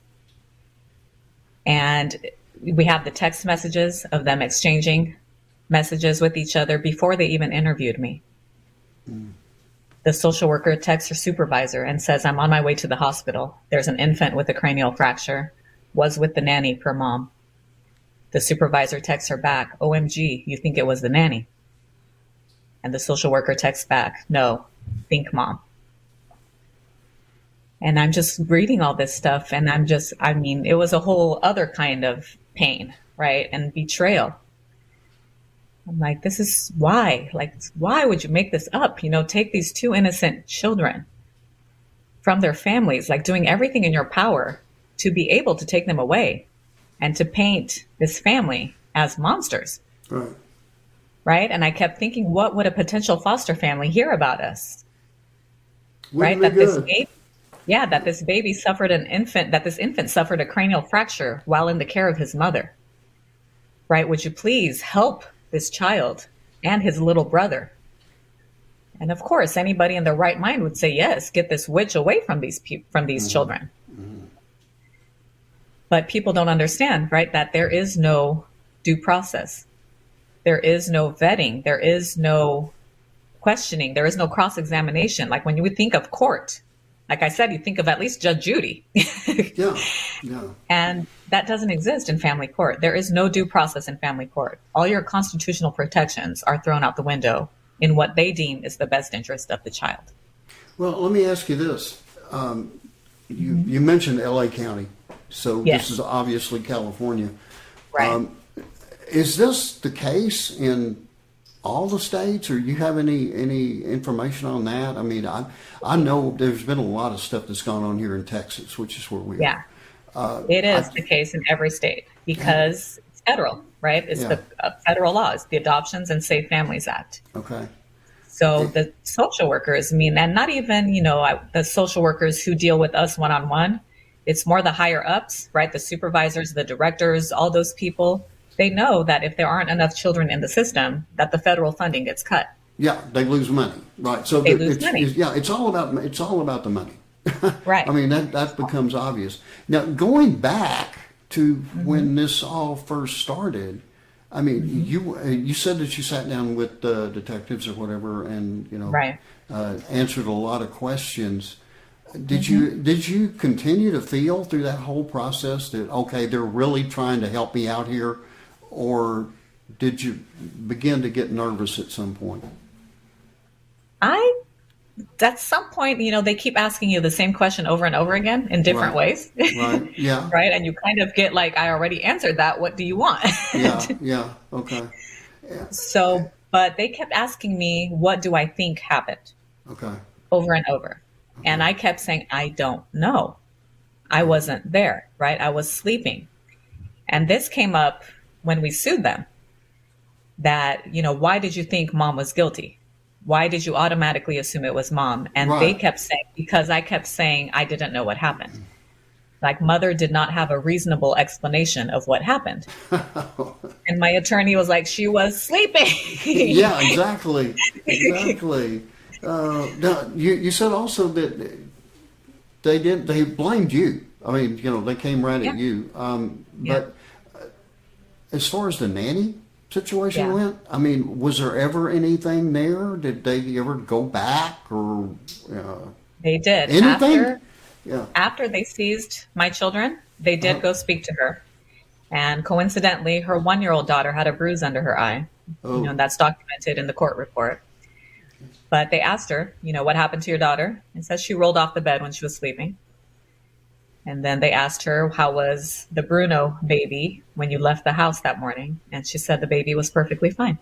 [SPEAKER 2] And we have the text messages of them exchanging messages with each other before they even interviewed me. The social worker texts her supervisor and says, I'm on my way to the hospital. There's an infant with a cranial fracture. Was with the nanny per mom. The supervisor texts her back, OMG, you think it was the nanny? And the social worker texts back, no, think mom. And I'm just reading all this stuff, and it was a whole other kind of pain, right? And betrayal. I'm like, this is why? Like, why would you make this up? You know, take these two innocent children from their families, like doing everything in your power to be able to take them away and to paint this family as monsters.
[SPEAKER 1] Right.
[SPEAKER 2] Right? And I kept thinking, what would a potential foster family hear about us?
[SPEAKER 1] Wouldn't
[SPEAKER 2] right?
[SPEAKER 1] be good.
[SPEAKER 2] That this baby suffered this infant suffered a cranial fracture while in the care of his mother. Right? Would you please help this child and his little brother? And of course, anybody in their right mind would say, yes, get this witch away from these children. Mm-hmm. But people don't understand, right, that there is no due process. There is no vetting. There is no questioning. There is no cross-examination. Like when you would think of court, like I said, you think of at least Judge Judy.
[SPEAKER 1] Yeah.
[SPEAKER 2] And that doesn't exist in family court. There is no due process in family court. All your constitutional protections are thrown out the window in what they deem is the best interest of the child.
[SPEAKER 1] Well, let me ask you this. You mentioned L.A. County, so
[SPEAKER 2] Yes.
[SPEAKER 1] this is obviously California.
[SPEAKER 2] Right.
[SPEAKER 1] Is this the case in all the states, or you have any information on that? I mean, I know there's been a lot of stuff that's gone on here in Texas, which is where we
[SPEAKER 2] Yeah.
[SPEAKER 1] are.
[SPEAKER 2] It is the case in every state because it's federal, right? It's the federal laws, the Adoptions and Safe Families Act.
[SPEAKER 1] Okay.
[SPEAKER 2] So the social workers, and not even, the social workers who deal with us one-on-one, it's more the higher ups, right? The supervisors, the directors, all those people, they know that if there aren't enough children in the system, that the federal funding gets cut.
[SPEAKER 1] Yeah, they lose money, right? So
[SPEAKER 2] They lose money.
[SPEAKER 1] it's all about the money.
[SPEAKER 2] Right.
[SPEAKER 1] I mean, that becomes obvious. Now, going back to when this all first started, I mean, you said that you sat down with detectives or whatever, and
[SPEAKER 2] Right.
[SPEAKER 1] Answered a lot of questions. Did you continue to feel through that whole process that okay, they're really trying to help me out here, or did you begin to get nervous at some point?
[SPEAKER 2] At some point, they keep asking you the same question over and over again in different ways.
[SPEAKER 1] Right. Yeah.
[SPEAKER 2] Right. And you kind of get like, I already answered that. What do you want?
[SPEAKER 1] Yeah. Yeah. Okay. Yeah.
[SPEAKER 2] So, but they kept asking me, what do I think happened?
[SPEAKER 1] Okay.
[SPEAKER 2] Over and over. And I kept saying, I don't know. I wasn't there. Right. I was sleeping. And this came up when we sued them that, why did you think mom was guilty? Why did you automatically assume it was mom? And they kept saying, because I kept saying I didn't know what happened. Like mother did not have a reasonable explanation of what happened. And my attorney was like, she was sleeping.
[SPEAKER 1] Yeah, exactly. Exactly. Now, you said also that they blamed you. I mean, they came right at you. But as far as the nanny situation went, I mean, was there ever anything there? Did they ever go back or
[SPEAKER 2] they did.
[SPEAKER 1] Anything?
[SPEAKER 2] After they seized my children, they did go speak to her. And coincidentally, her 1-year-old daughter had a bruise under her eye.
[SPEAKER 1] Oh.
[SPEAKER 2] That's documented in the court report. But they asked her, what happened to your daughter? And says she rolled off the bed when she was sleeping. And then they asked her, how was the Bruno baby when you left the house that morning? And she said the baby was perfectly fine.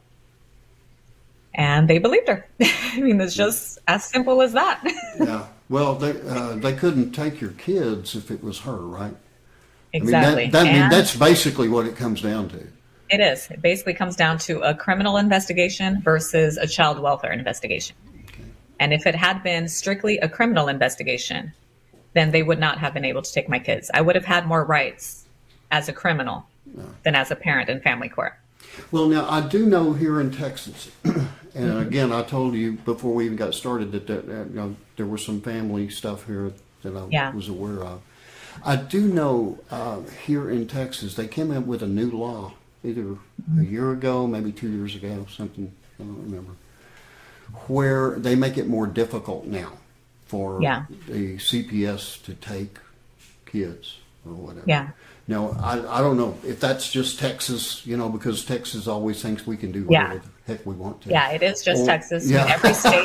[SPEAKER 2] And they believed her. I mean, it's just as simple as that.
[SPEAKER 1] Yeah. Well, they couldn't take your kids if it was her, right?
[SPEAKER 2] Exactly.
[SPEAKER 1] I mean, that's basically what it comes down to.
[SPEAKER 2] It is. It basically comes down to a criminal investigation versus a child welfare investigation. Okay. And if it had been strictly a criminal investigation, then they would not have been able to take my kids. I would have had more rights as a criminal than as a parent in family court.
[SPEAKER 1] Well, now, I do know here in Texas, and again, I told you before we even got started that there was some family stuff here that I was aware of. I do know here in Texas, they came up with a new law, either a year ago, maybe 2 years ago, something, I don't remember, where they make it more difficult now for the CPS to take kids or whatever.
[SPEAKER 2] Yeah.
[SPEAKER 1] Now, I don't know if that's just Texas, because Texas always thinks we can do whatever the heck we want to.
[SPEAKER 2] Yeah, it is just Texas. Yeah. Every state.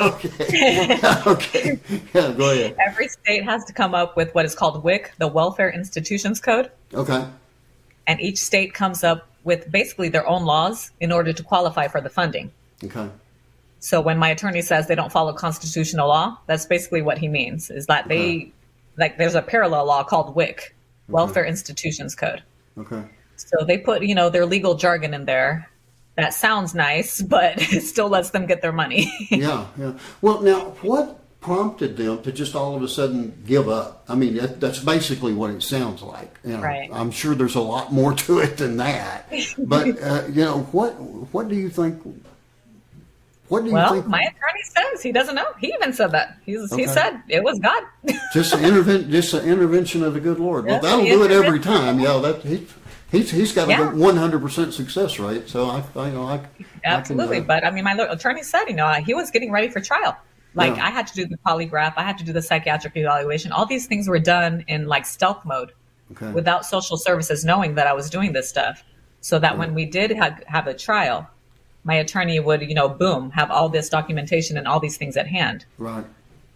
[SPEAKER 1] Okay. Yeah, go ahead.
[SPEAKER 2] Every state has to come up with what is called WIC, the Welfare Institutions Code.
[SPEAKER 1] Okay.
[SPEAKER 2] And each state comes up with basically their own laws in order to qualify for the funding.
[SPEAKER 1] Okay.
[SPEAKER 2] So when my attorney says they don't follow constitutional law, that's basically what he means, is that there's a parallel law called WIC, Welfare Institutions Code.
[SPEAKER 1] Okay.
[SPEAKER 2] So they put, their legal jargon in there that sounds nice, but it still lets them get their money.
[SPEAKER 1] Yeah. Well, now, what prompted them to just all of a sudden give up? I mean, that's basically what it sounds like.
[SPEAKER 2] Right.
[SPEAKER 1] I'm sure there's a lot more to it than that. But, what do you think? What do you think?
[SPEAKER 2] My attorney says he doesn't know. He even said that. He said it was God.
[SPEAKER 1] just an intervention of the good Lord. Well, that'll do it every time. Yeah, he's got a 100% success rate. So I
[SPEAKER 2] absolutely. But I mean, my attorney said, he was getting ready for trial. I had to do the polygraph. I had to do the psychiatric evaluation. All these things were done in stealth mode, without social services knowing that I was doing this stuff. So that when we did have a trial, my attorney would, boom, have all this documentation and all these things at hand.
[SPEAKER 1] Right.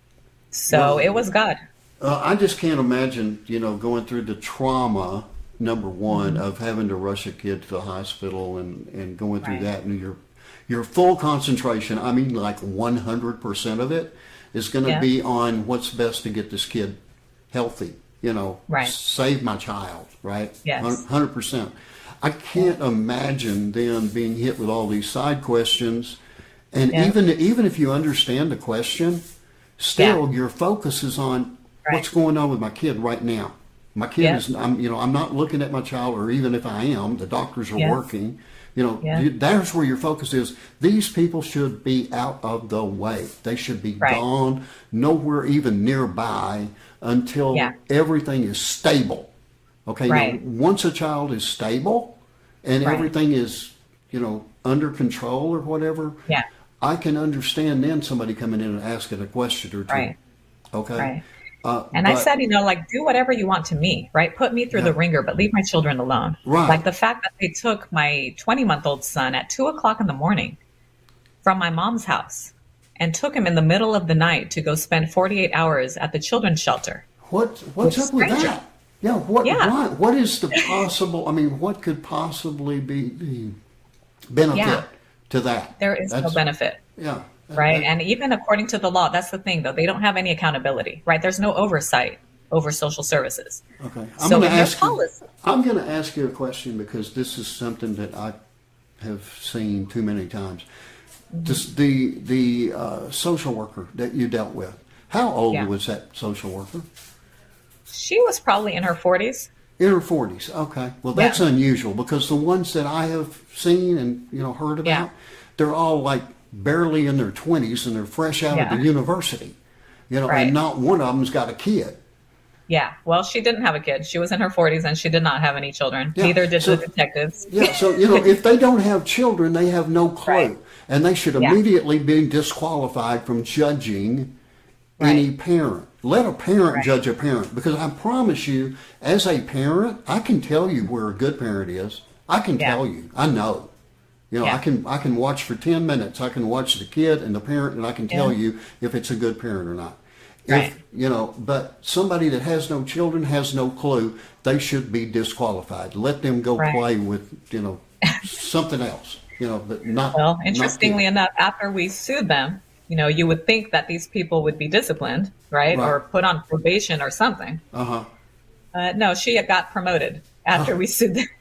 [SPEAKER 2] So
[SPEAKER 1] Well,
[SPEAKER 2] it was God.
[SPEAKER 1] I just can't imagine, going through the trauma, number one, of having to rush a kid to the hospital and going through
[SPEAKER 2] Right.
[SPEAKER 1] that. And your full concentration, I mean, like 100% of it is going to
[SPEAKER 2] Yeah.
[SPEAKER 1] be on what's best to get this kid healthy,
[SPEAKER 2] Right.
[SPEAKER 1] save my child, right?
[SPEAKER 2] Yes.
[SPEAKER 1] 100%. I can't imagine them being hit with all these side questions. And
[SPEAKER 2] Yeah.
[SPEAKER 1] even if you understand the question, still your focus is on
[SPEAKER 2] Right.
[SPEAKER 1] what's going on with my kid right now. My kid
[SPEAKER 2] Yeah.
[SPEAKER 1] is, I'm not looking at my child, or even if I am, the doctors are
[SPEAKER 2] Yes.
[SPEAKER 1] working.
[SPEAKER 2] Yeah.
[SPEAKER 1] That's where your focus is. These people should be out of the way. They should be
[SPEAKER 2] Right.
[SPEAKER 1] gone, nowhere even nearby until
[SPEAKER 2] Yeah.
[SPEAKER 1] everything is stable. Okay.
[SPEAKER 2] Right.
[SPEAKER 1] Now, once a child is stable and
[SPEAKER 2] Right.
[SPEAKER 1] everything is, under control or whatever,
[SPEAKER 2] Yeah.
[SPEAKER 1] I can understand then somebody coming in and asking a question or two.
[SPEAKER 2] Right.
[SPEAKER 1] Okay.
[SPEAKER 2] Right. And I
[SPEAKER 1] But-
[SPEAKER 2] said, do whatever you want to me, right? Put me through the ringer, but leave my children alone.
[SPEAKER 1] Right.
[SPEAKER 2] Like the fact that they took my 20-month-old son at 2 o'clock in the morning from my mom's house and took him in the middle of the night to go spend 48 hours at the children's shelter.
[SPEAKER 1] What's
[SPEAKER 2] With
[SPEAKER 1] up with
[SPEAKER 2] stranger.
[SPEAKER 1] that? Yeah. What?
[SPEAKER 2] Yeah.
[SPEAKER 1] What is the possible? I mean, what could possibly be the benefit
[SPEAKER 2] Yeah.
[SPEAKER 1] to that?
[SPEAKER 2] There is no
[SPEAKER 1] That's-
[SPEAKER 2] benefit.
[SPEAKER 1] Yeah.
[SPEAKER 2] Right. And even according to the law, that's the thing, though. They don't have any accountability, right? There's no oversight over social services.
[SPEAKER 1] Okay.
[SPEAKER 2] So
[SPEAKER 1] gonna
[SPEAKER 2] in their
[SPEAKER 1] ask
[SPEAKER 2] policy,
[SPEAKER 1] I'm going to ask you a question because this is something that I have seen too many times. The social worker that you dealt with, how old
[SPEAKER 2] Yeah.
[SPEAKER 1] was that social worker?
[SPEAKER 2] she was probably in her 40s.
[SPEAKER 1] In her 40s. Okay. Well, that's unusual because the ones that I have seen and heard about,
[SPEAKER 2] Yeah.
[SPEAKER 1] they're all like barely in their 20s and they're fresh out
[SPEAKER 2] Yeah.
[SPEAKER 1] of the university.
[SPEAKER 2] Right.
[SPEAKER 1] And not one of them's got a kid.
[SPEAKER 2] Yeah. Well, she didn't have a kid. She was in her 40s and she did not have any children.
[SPEAKER 1] Yeah.
[SPEAKER 2] Neither did
[SPEAKER 1] So-
[SPEAKER 2] the detectives.
[SPEAKER 1] Yeah, so if they don't have children, they have no clue,
[SPEAKER 2] Right.
[SPEAKER 1] and they should
[SPEAKER 2] Yeah.
[SPEAKER 1] immediately be disqualified from judging any
[SPEAKER 2] Right.
[SPEAKER 1] parent. Let a parent
[SPEAKER 2] Right.
[SPEAKER 1] judge a parent, because I promise you, as a parent, I can tell you where a good parent is. I can
[SPEAKER 2] Yeah.
[SPEAKER 1] tell you. I know.
[SPEAKER 2] Yeah.
[SPEAKER 1] I can watch for 10 minutes. I can watch the kid and the parent, and I can tell
[SPEAKER 2] Yeah.
[SPEAKER 1] you if it's a good parent or not.
[SPEAKER 2] Right.
[SPEAKER 1] But somebody that has no children has no clue. They should be disqualified. Let them go
[SPEAKER 2] Right.
[SPEAKER 1] play with, something else. But not.
[SPEAKER 2] Well,
[SPEAKER 1] not
[SPEAKER 2] interestingly
[SPEAKER 1] kids.
[SPEAKER 2] enough, after we sued them, you would think that these people would be disciplined, right?
[SPEAKER 1] Right.
[SPEAKER 2] Or put on probation or something.
[SPEAKER 1] Uh-huh.
[SPEAKER 2] No, she had got promoted after we sued them.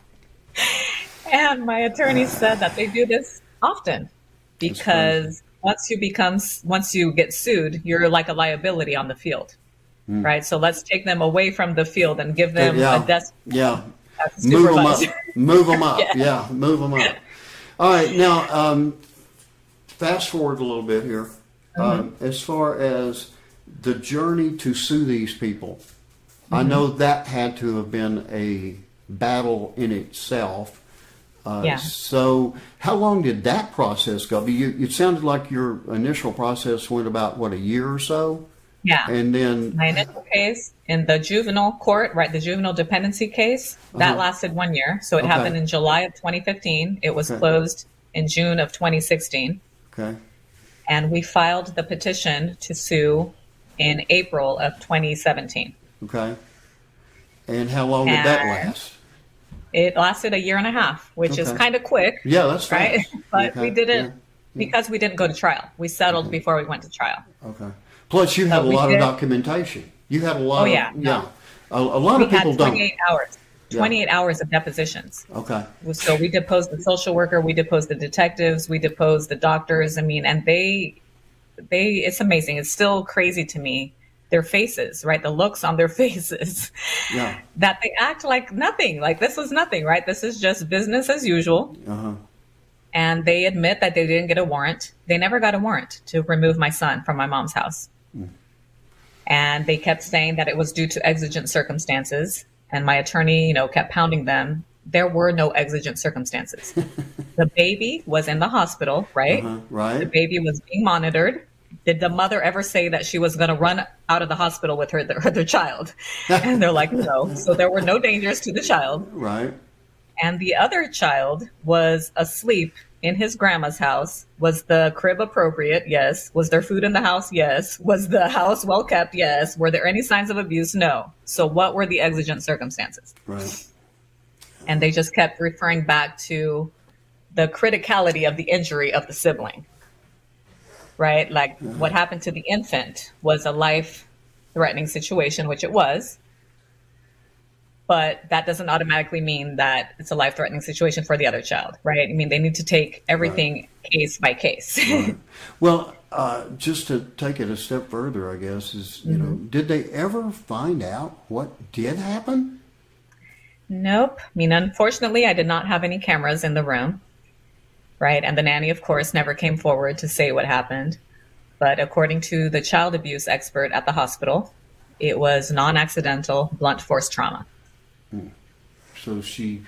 [SPEAKER 2] And my attorney said that they do this often because once you get sued, you're like a liability on the field, right? So let's take them away from the field and give them
[SPEAKER 1] Yeah.
[SPEAKER 2] a desk
[SPEAKER 1] Yeah.
[SPEAKER 2] as a
[SPEAKER 1] Move them up.
[SPEAKER 2] supervisor.
[SPEAKER 1] Move them up.
[SPEAKER 2] Yeah.
[SPEAKER 1] Yeah. Move them up. All right. Now, fast forward a little bit here. As far as the journey to sue these people, I know that had to have been a battle in itself.
[SPEAKER 2] Yeah.
[SPEAKER 1] So how long did that process go? It sounded like your initial process went about, a year or so?
[SPEAKER 2] Yeah.
[SPEAKER 1] And then,
[SPEAKER 2] My initial case in the juvenile court, right, the juvenile dependency case, that lasted 1 year. So it
[SPEAKER 1] Okay.
[SPEAKER 2] happened in July of 2015. It was
[SPEAKER 1] Okay.
[SPEAKER 2] closed in June of 2016.
[SPEAKER 1] okay.
[SPEAKER 2] And we filed the petition to sue in April of 2017.
[SPEAKER 1] Okay. And how long did that
[SPEAKER 2] And-
[SPEAKER 1] last?
[SPEAKER 2] It lasted a year and a half, which is
[SPEAKER 1] Okay.
[SPEAKER 2] kind of quick,
[SPEAKER 1] Yeah, that's
[SPEAKER 2] right?
[SPEAKER 1] fast.
[SPEAKER 2] But
[SPEAKER 1] Okay,
[SPEAKER 2] we did it
[SPEAKER 1] yeah,
[SPEAKER 2] because we didn't go to trial. We settled before we went to trial.
[SPEAKER 1] Okay. Plus, you had a
[SPEAKER 2] we
[SPEAKER 1] lot
[SPEAKER 2] did-
[SPEAKER 1] of documentation. You had a lot
[SPEAKER 2] Oh,
[SPEAKER 1] of,
[SPEAKER 2] yeah, no.
[SPEAKER 1] A lot
[SPEAKER 2] We
[SPEAKER 1] of people
[SPEAKER 2] had
[SPEAKER 1] don't.
[SPEAKER 2] 28 hours. 28 hours of depositions.
[SPEAKER 1] Okay.
[SPEAKER 2] So we deposed the social worker, we deposed the detectives, we deposed the doctors. I mean, and they, it's amazing. It's still crazy to me. Their faces, right? The looks on their faces,
[SPEAKER 1] Yeah.
[SPEAKER 2] that they act like nothing. Like this is nothing, right? This is just business as usual.
[SPEAKER 1] Uh-huh.
[SPEAKER 2] And they admit that they didn't get a warrant. They never got a warrant to remove my son from my mom's house. And they kept saying that it was due to exigent circumstances. And my attorney, kept pounding them. There were no exigent circumstances. The baby was in the hospital, right?
[SPEAKER 1] Uh-huh.
[SPEAKER 2] The
[SPEAKER 1] Right.
[SPEAKER 2] baby was being monitored. Did the mother ever say that she was going to run out of the hospital with their child? And they're like, no. So there were no dangers to the child.
[SPEAKER 1] Right.
[SPEAKER 2] And the other child was asleep in his grandma's house? Was the crib appropriate? Yes. Was there food in the house? Yes. Was the house well kept? Yes. Were there any signs of abuse? No. So what were the exigent circumstances?
[SPEAKER 1] Right.
[SPEAKER 2] And they just kept referring back to the criticality of the injury of the sibling, right? Like what happened to the infant was a life-threatening situation, which it was. But that doesn't automatically mean that it's a life-threatening situation for the other child, right? I mean, they need to take everything case by case.
[SPEAKER 1] Right. Well, just to take it a step further, I guess, is, you know, did they ever find out what did happen?
[SPEAKER 2] Nope. I mean, unfortunately, I did not have any cameras in the room, right? And the nanny, of course, never came forward to say what happened. But according to the child abuse expert at the hospital, it was non-accidental blunt force trauma.
[SPEAKER 1] So she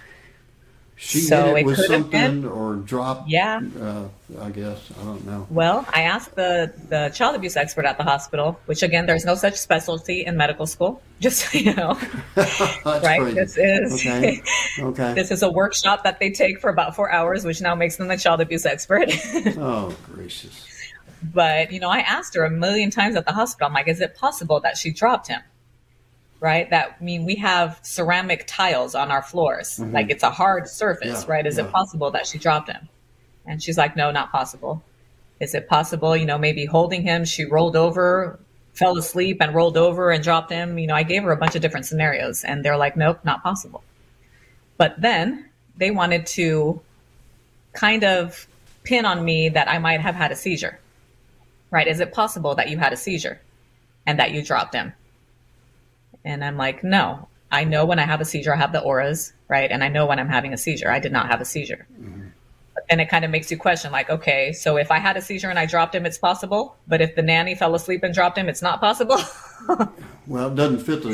[SPEAKER 2] So
[SPEAKER 1] hit it
[SPEAKER 2] it
[SPEAKER 1] with
[SPEAKER 2] could have
[SPEAKER 1] something
[SPEAKER 2] been.
[SPEAKER 1] or dropped,
[SPEAKER 2] Yeah.
[SPEAKER 1] I guess. I don't know.
[SPEAKER 2] Well, I asked the child abuse expert at the hospital, which again, there's no such specialty in medical school, just so you know.
[SPEAKER 1] That's
[SPEAKER 2] Right?
[SPEAKER 1] crazy.
[SPEAKER 2] This is
[SPEAKER 1] Okay.
[SPEAKER 2] this is a workshop that they take for about 4 hours, which now makes them the child abuse expert.
[SPEAKER 1] Oh, gracious.
[SPEAKER 2] But, you know, I asked her a million times at the hospital, I'm like, is it possible that she dropped him? Right? That, I mean, we have ceramic tiles on our floors. Like it's a hard surface,
[SPEAKER 1] Yeah,
[SPEAKER 2] right? Is
[SPEAKER 1] yeah.
[SPEAKER 2] it possible that she dropped him? And she's like, no, not possible. Is it possible, you know, maybe holding him, she rolled over, fell asleep and rolled over and dropped him? You know, I gave her a bunch of different scenarios and they're like, nope, not possible. But then they wanted to kind of pin on me that I might have had a seizure, right? Is it possible that you had a seizure and that you dropped him? And I'm like, no, I know when I have a seizure, I have the auras, right? And I know when I'm having a seizure. I did not have a seizure. But then it kind of makes you question, like, okay, so if I had a seizure and I dropped him, it's possible. But if the nanny fell asleep and dropped him, it's not possible.
[SPEAKER 1] Well, it doesn't fit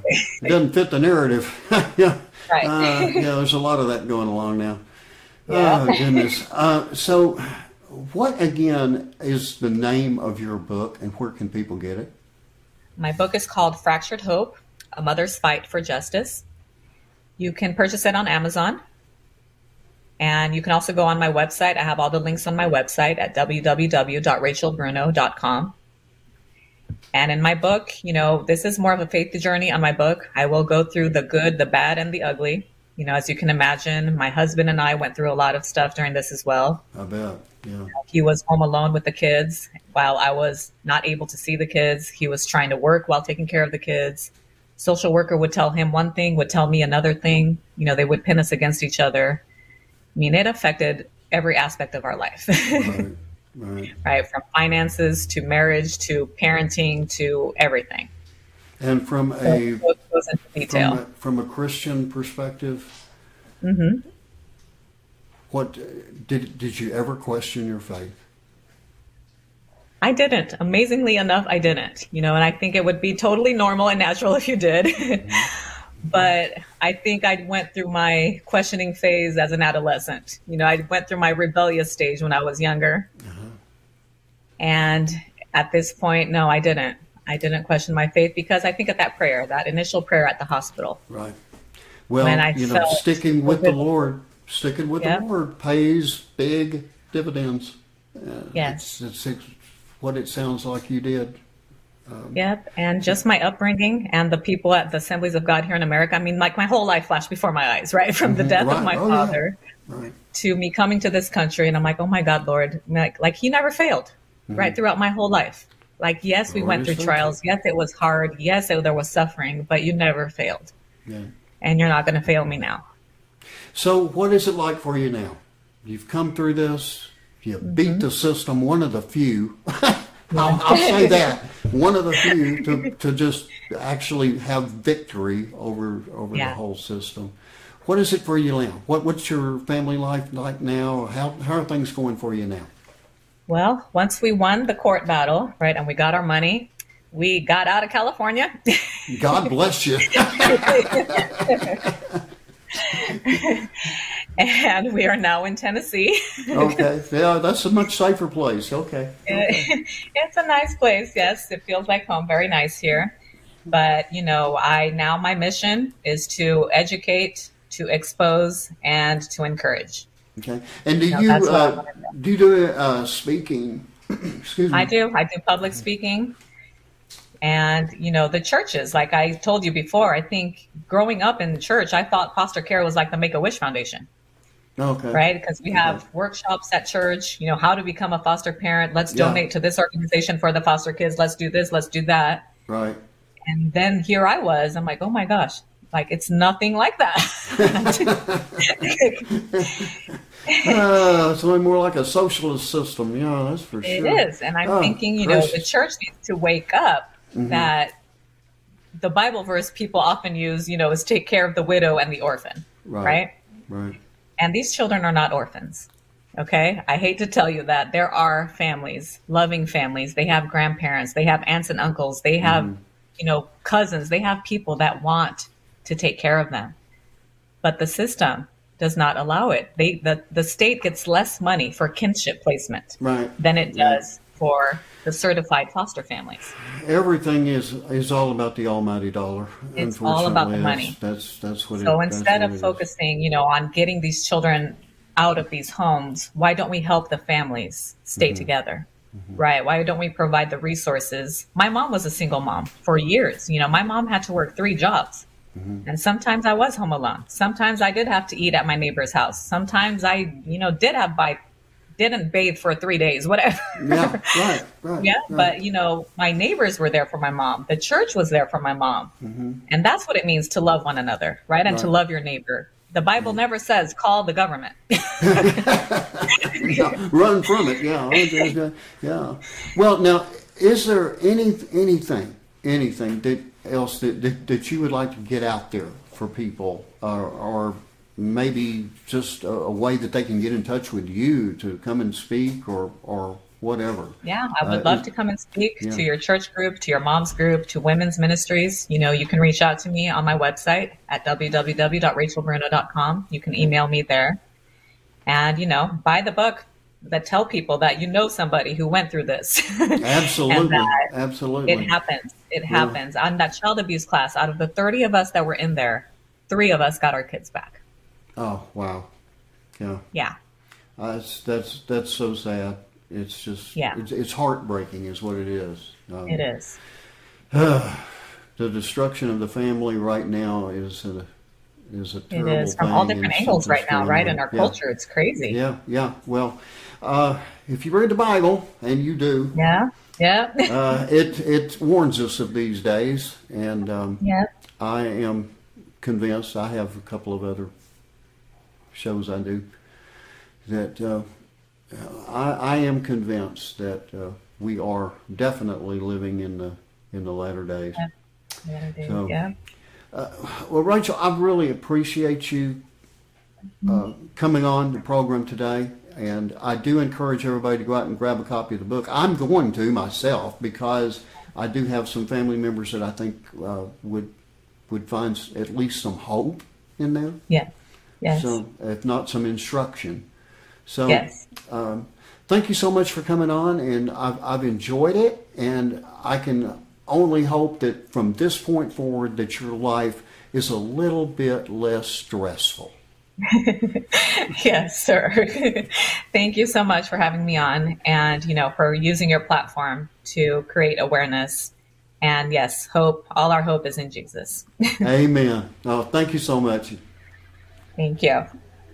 [SPEAKER 1] the narrative. Yeah.
[SPEAKER 2] Right.
[SPEAKER 1] Yeah, there's a lot of that going along now.
[SPEAKER 2] Yeah.
[SPEAKER 1] Oh, goodness. So what, again, is the name of your book and where can people get it?
[SPEAKER 2] My book is called Fractured Hope, A Mother's Fight for Justice. You can purchase it on Amazon. And you can also go on my website. I have all the links on my website at www.rachelbruno.com. And in my book, you know, this is more of a faith journey on my book. I will go through the good, the bad, and the ugly. You know, as you can imagine, my husband and I went through a lot of stuff during this as well.
[SPEAKER 1] I bet. Yeah.
[SPEAKER 2] He was home alone with the kids while I was not able to see the kids. He was trying to work while taking care of the kids. Social worker would tell him one thing, would tell me another thing. You know, they would pin us against each other. I mean, it affected every aspect of our life.
[SPEAKER 1] Right. Right.
[SPEAKER 2] Right, from finances to marriage to parenting to everything.
[SPEAKER 1] And from
[SPEAKER 2] So
[SPEAKER 1] a
[SPEAKER 2] it goes into detail.
[SPEAKER 1] from a Christian perspective, what did you ever question your faith?
[SPEAKER 2] I didn't. Amazingly enough, I didn't. You know, and I think it would be totally normal and natural if you did. But I think I went through my questioning phase as an adolescent. You know, I went through my rebellious stage when I was younger. And at this point, no, I didn't. I didn't question my faith because I think of that prayer, that initial prayer at the hospips.
[SPEAKER 1] Right. Well,
[SPEAKER 2] When I
[SPEAKER 1] you know,
[SPEAKER 2] felt
[SPEAKER 1] sticking with the Lord
[SPEAKER 2] Yeah.
[SPEAKER 1] the Lord pays big dividends.
[SPEAKER 2] Yes.
[SPEAKER 1] It's what it sounds like you did.
[SPEAKER 2] Yep. And just my upbringing and the people at the Assemblies of God here in America. I mean, like my whole life flashed before my eyes, right? From the death
[SPEAKER 1] Right.
[SPEAKER 2] of my
[SPEAKER 1] Oh, yeah.
[SPEAKER 2] father
[SPEAKER 1] Right.
[SPEAKER 2] to me coming to this country. And I'm like, oh my God, Lord, like he never failed, right? Throughout my whole life. Like, yes, we
[SPEAKER 1] Lord
[SPEAKER 2] went
[SPEAKER 1] is
[SPEAKER 2] through
[SPEAKER 1] faithful.
[SPEAKER 2] trials. Yes, it was hard. Yes, there was suffering, but you never failed.
[SPEAKER 1] Yeah.
[SPEAKER 2] And you're not going to fail me now.
[SPEAKER 1] So what is it like for you now? You've come through this. You beat the system, one of the few. I'll say that. One of the few to just actually have victory over the
[SPEAKER 2] Yeah.
[SPEAKER 1] whole system. What is it for you now? What's your family life like now? How are things going for you now?
[SPEAKER 2] Well, once we won the court battle, right, and we got our money, we got out of California.
[SPEAKER 1] God bless you.
[SPEAKER 2] And we are now in Tennessee.
[SPEAKER 1] Okay. Yeah, that's a much safer place. Okay.
[SPEAKER 2] It's a nice place. Yes, it feels like home. Very nice here. But, you know, my mission is to educate, to expose, and to encourage.
[SPEAKER 1] Okay. And
[SPEAKER 2] That's what I want to do.
[SPEAKER 1] do you do speaking? Excuse me.
[SPEAKER 2] I do public speaking. And, the churches, like I told you before, I think growing up in the church, I thought foster care was like the Make-A-Wish Foundation,
[SPEAKER 1] Okay.
[SPEAKER 2] right? Because we have workshops at church, how to become a foster parent. Let's donate to this organization for the foster kids. Let's do this. Let's do that.
[SPEAKER 1] Right.
[SPEAKER 2] And then here I was. I'm like, oh my gosh, like it's nothing like that.
[SPEAKER 1] It's only more like a socialist system. Yeah, that's for
[SPEAKER 2] It
[SPEAKER 1] sure.
[SPEAKER 2] is. And I'm thinking, the
[SPEAKER 1] gracious.
[SPEAKER 2] church needs to wake up that the Bible verse people often use, is take care of the widow and the orphan, right?
[SPEAKER 1] Right.
[SPEAKER 2] And these children are not orphans. Okay. I hate to tell you that there are families, loving families. They have grandparents, they have aunts and uncles, they have, cousins, they have people that want to take care of them. But the system does not allow it. The state gets less money for kinship placement than it does for the certified foster families.
[SPEAKER 1] Everything is all about the almighty dollar.
[SPEAKER 2] It's all about the money.
[SPEAKER 1] That's what it is.
[SPEAKER 2] So instead of focusing, on getting these children out of these homes, why don't we help the families stay together? Right? Why don't we provide the resources? My mom was a single mom for years. My mom had to work 3 jobs. And sometimes I was home alone. Sometimes I did have to eat at my neighbor's house. Sometimes I, didn't bathe for 3 days, whatever.
[SPEAKER 1] Yeah, right.
[SPEAKER 2] Yeah,
[SPEAKER 1] right.
[SPEAKER 2] But my neighbors were there for my mom. The church was there for my mom. And that's what it means to love one another, right? And to love your neighbor. The Bible never says call the government.
[SPEAKER 1] Run from it. Yeah. Well, now, is there anything else that you would like to get out there for people, or maybe just a way that they can get in touch with you to come and speak or whatever?
[SPEAKER 2] Yeah, I would love to come and speak to your church group, to your mom's group, to women's ministries. You can reach out to me on my website at www.rachelbruno.com. You can email me there. And, buy the book that tell people that somebody who went through this.
[SPEAKER 1] Absolutely. Absolutely.
[SPEAKER 2] It happens. It happens. On that child abuse class, out of the 30 of us that were in there, 3 of us got our kids back.
[SPEAKER 1] Oh, wow. Yeah.
[SPEAKER 2] Yeah.
[SPEAKER 1] That's so sad. It's just, it's heartbreaking is what it is.
[SPEAKER 2] It is.
[SPEAKER 1] The destruction of the family right now is a terrible
[SPEAKER 2] It is from
[SPEAKER 1] thing,
[SPEAKER 2] all different angles right now, right? In our
[SPEAKER 1] Yeah.
[SPEAKER 2] culture, it's crazy.
[SPEAKER 1] Yeah. Well, if you read the Bible, and you do,
[SPEAKER 2] Yeah.
[SPEAKER 1] it warns us of these days, and
[SPEAKER 2] Yeah.
[SPEAKER 1] I am convinced. I have a couple of other shows I do that I am convinced that we are definitely living in the latter days. So,
[SPEAKER 2] Yeah.
[SPEAKER 1] Well, Rachel, I really appreciate you coming on the program today, and I do encourage everybody to go out and grab a copy of the book. I'm going to myself because I do have some family members that I think would find at least some hope in there.
[SPEAKER 2] Yeah. Yes.
[SPEAKER 1] So, if not some instruction. So,
[SPEAKER 2] Yes.
[SPEAKER 1] Thank you so much for coming on, and I've enjoyed it, and I can only hope that from this point forward that your life is a little bit less stressful.
[SPEAKER 2] Yes, sir. Thank you so much for having me on and, for using your platform to create awareness. And yes, hope, all our hope is in Jesus.
[SPEAKER 1] Amen. Oh, thank you so much.
[SPEAKER 2] Thank you.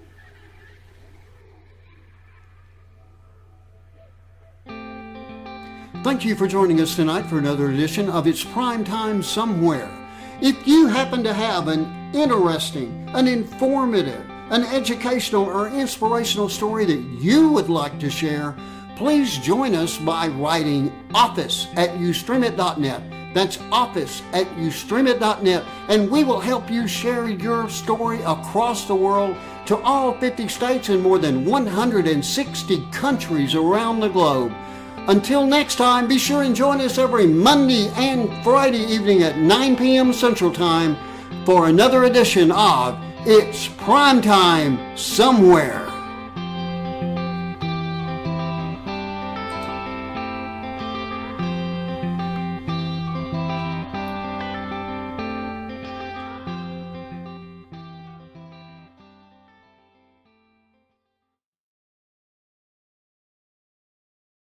[SPEAKER 1] Thank you for joining us tonight for another edition of It's Prime Time Somewhere. If you happen to have an interesting, an informative, an educational or inspirational story that you would like to share, please join us by writing office@ustreamit.net. That's office@ustreamit.net, and we will help you share your story across the world to all 50 states and more than 160 countries around the globe. Until next time, be sure and join us every Monday and Friday evening at 9 p.m. Central Time for another edition of It's Prime Time Somewhere.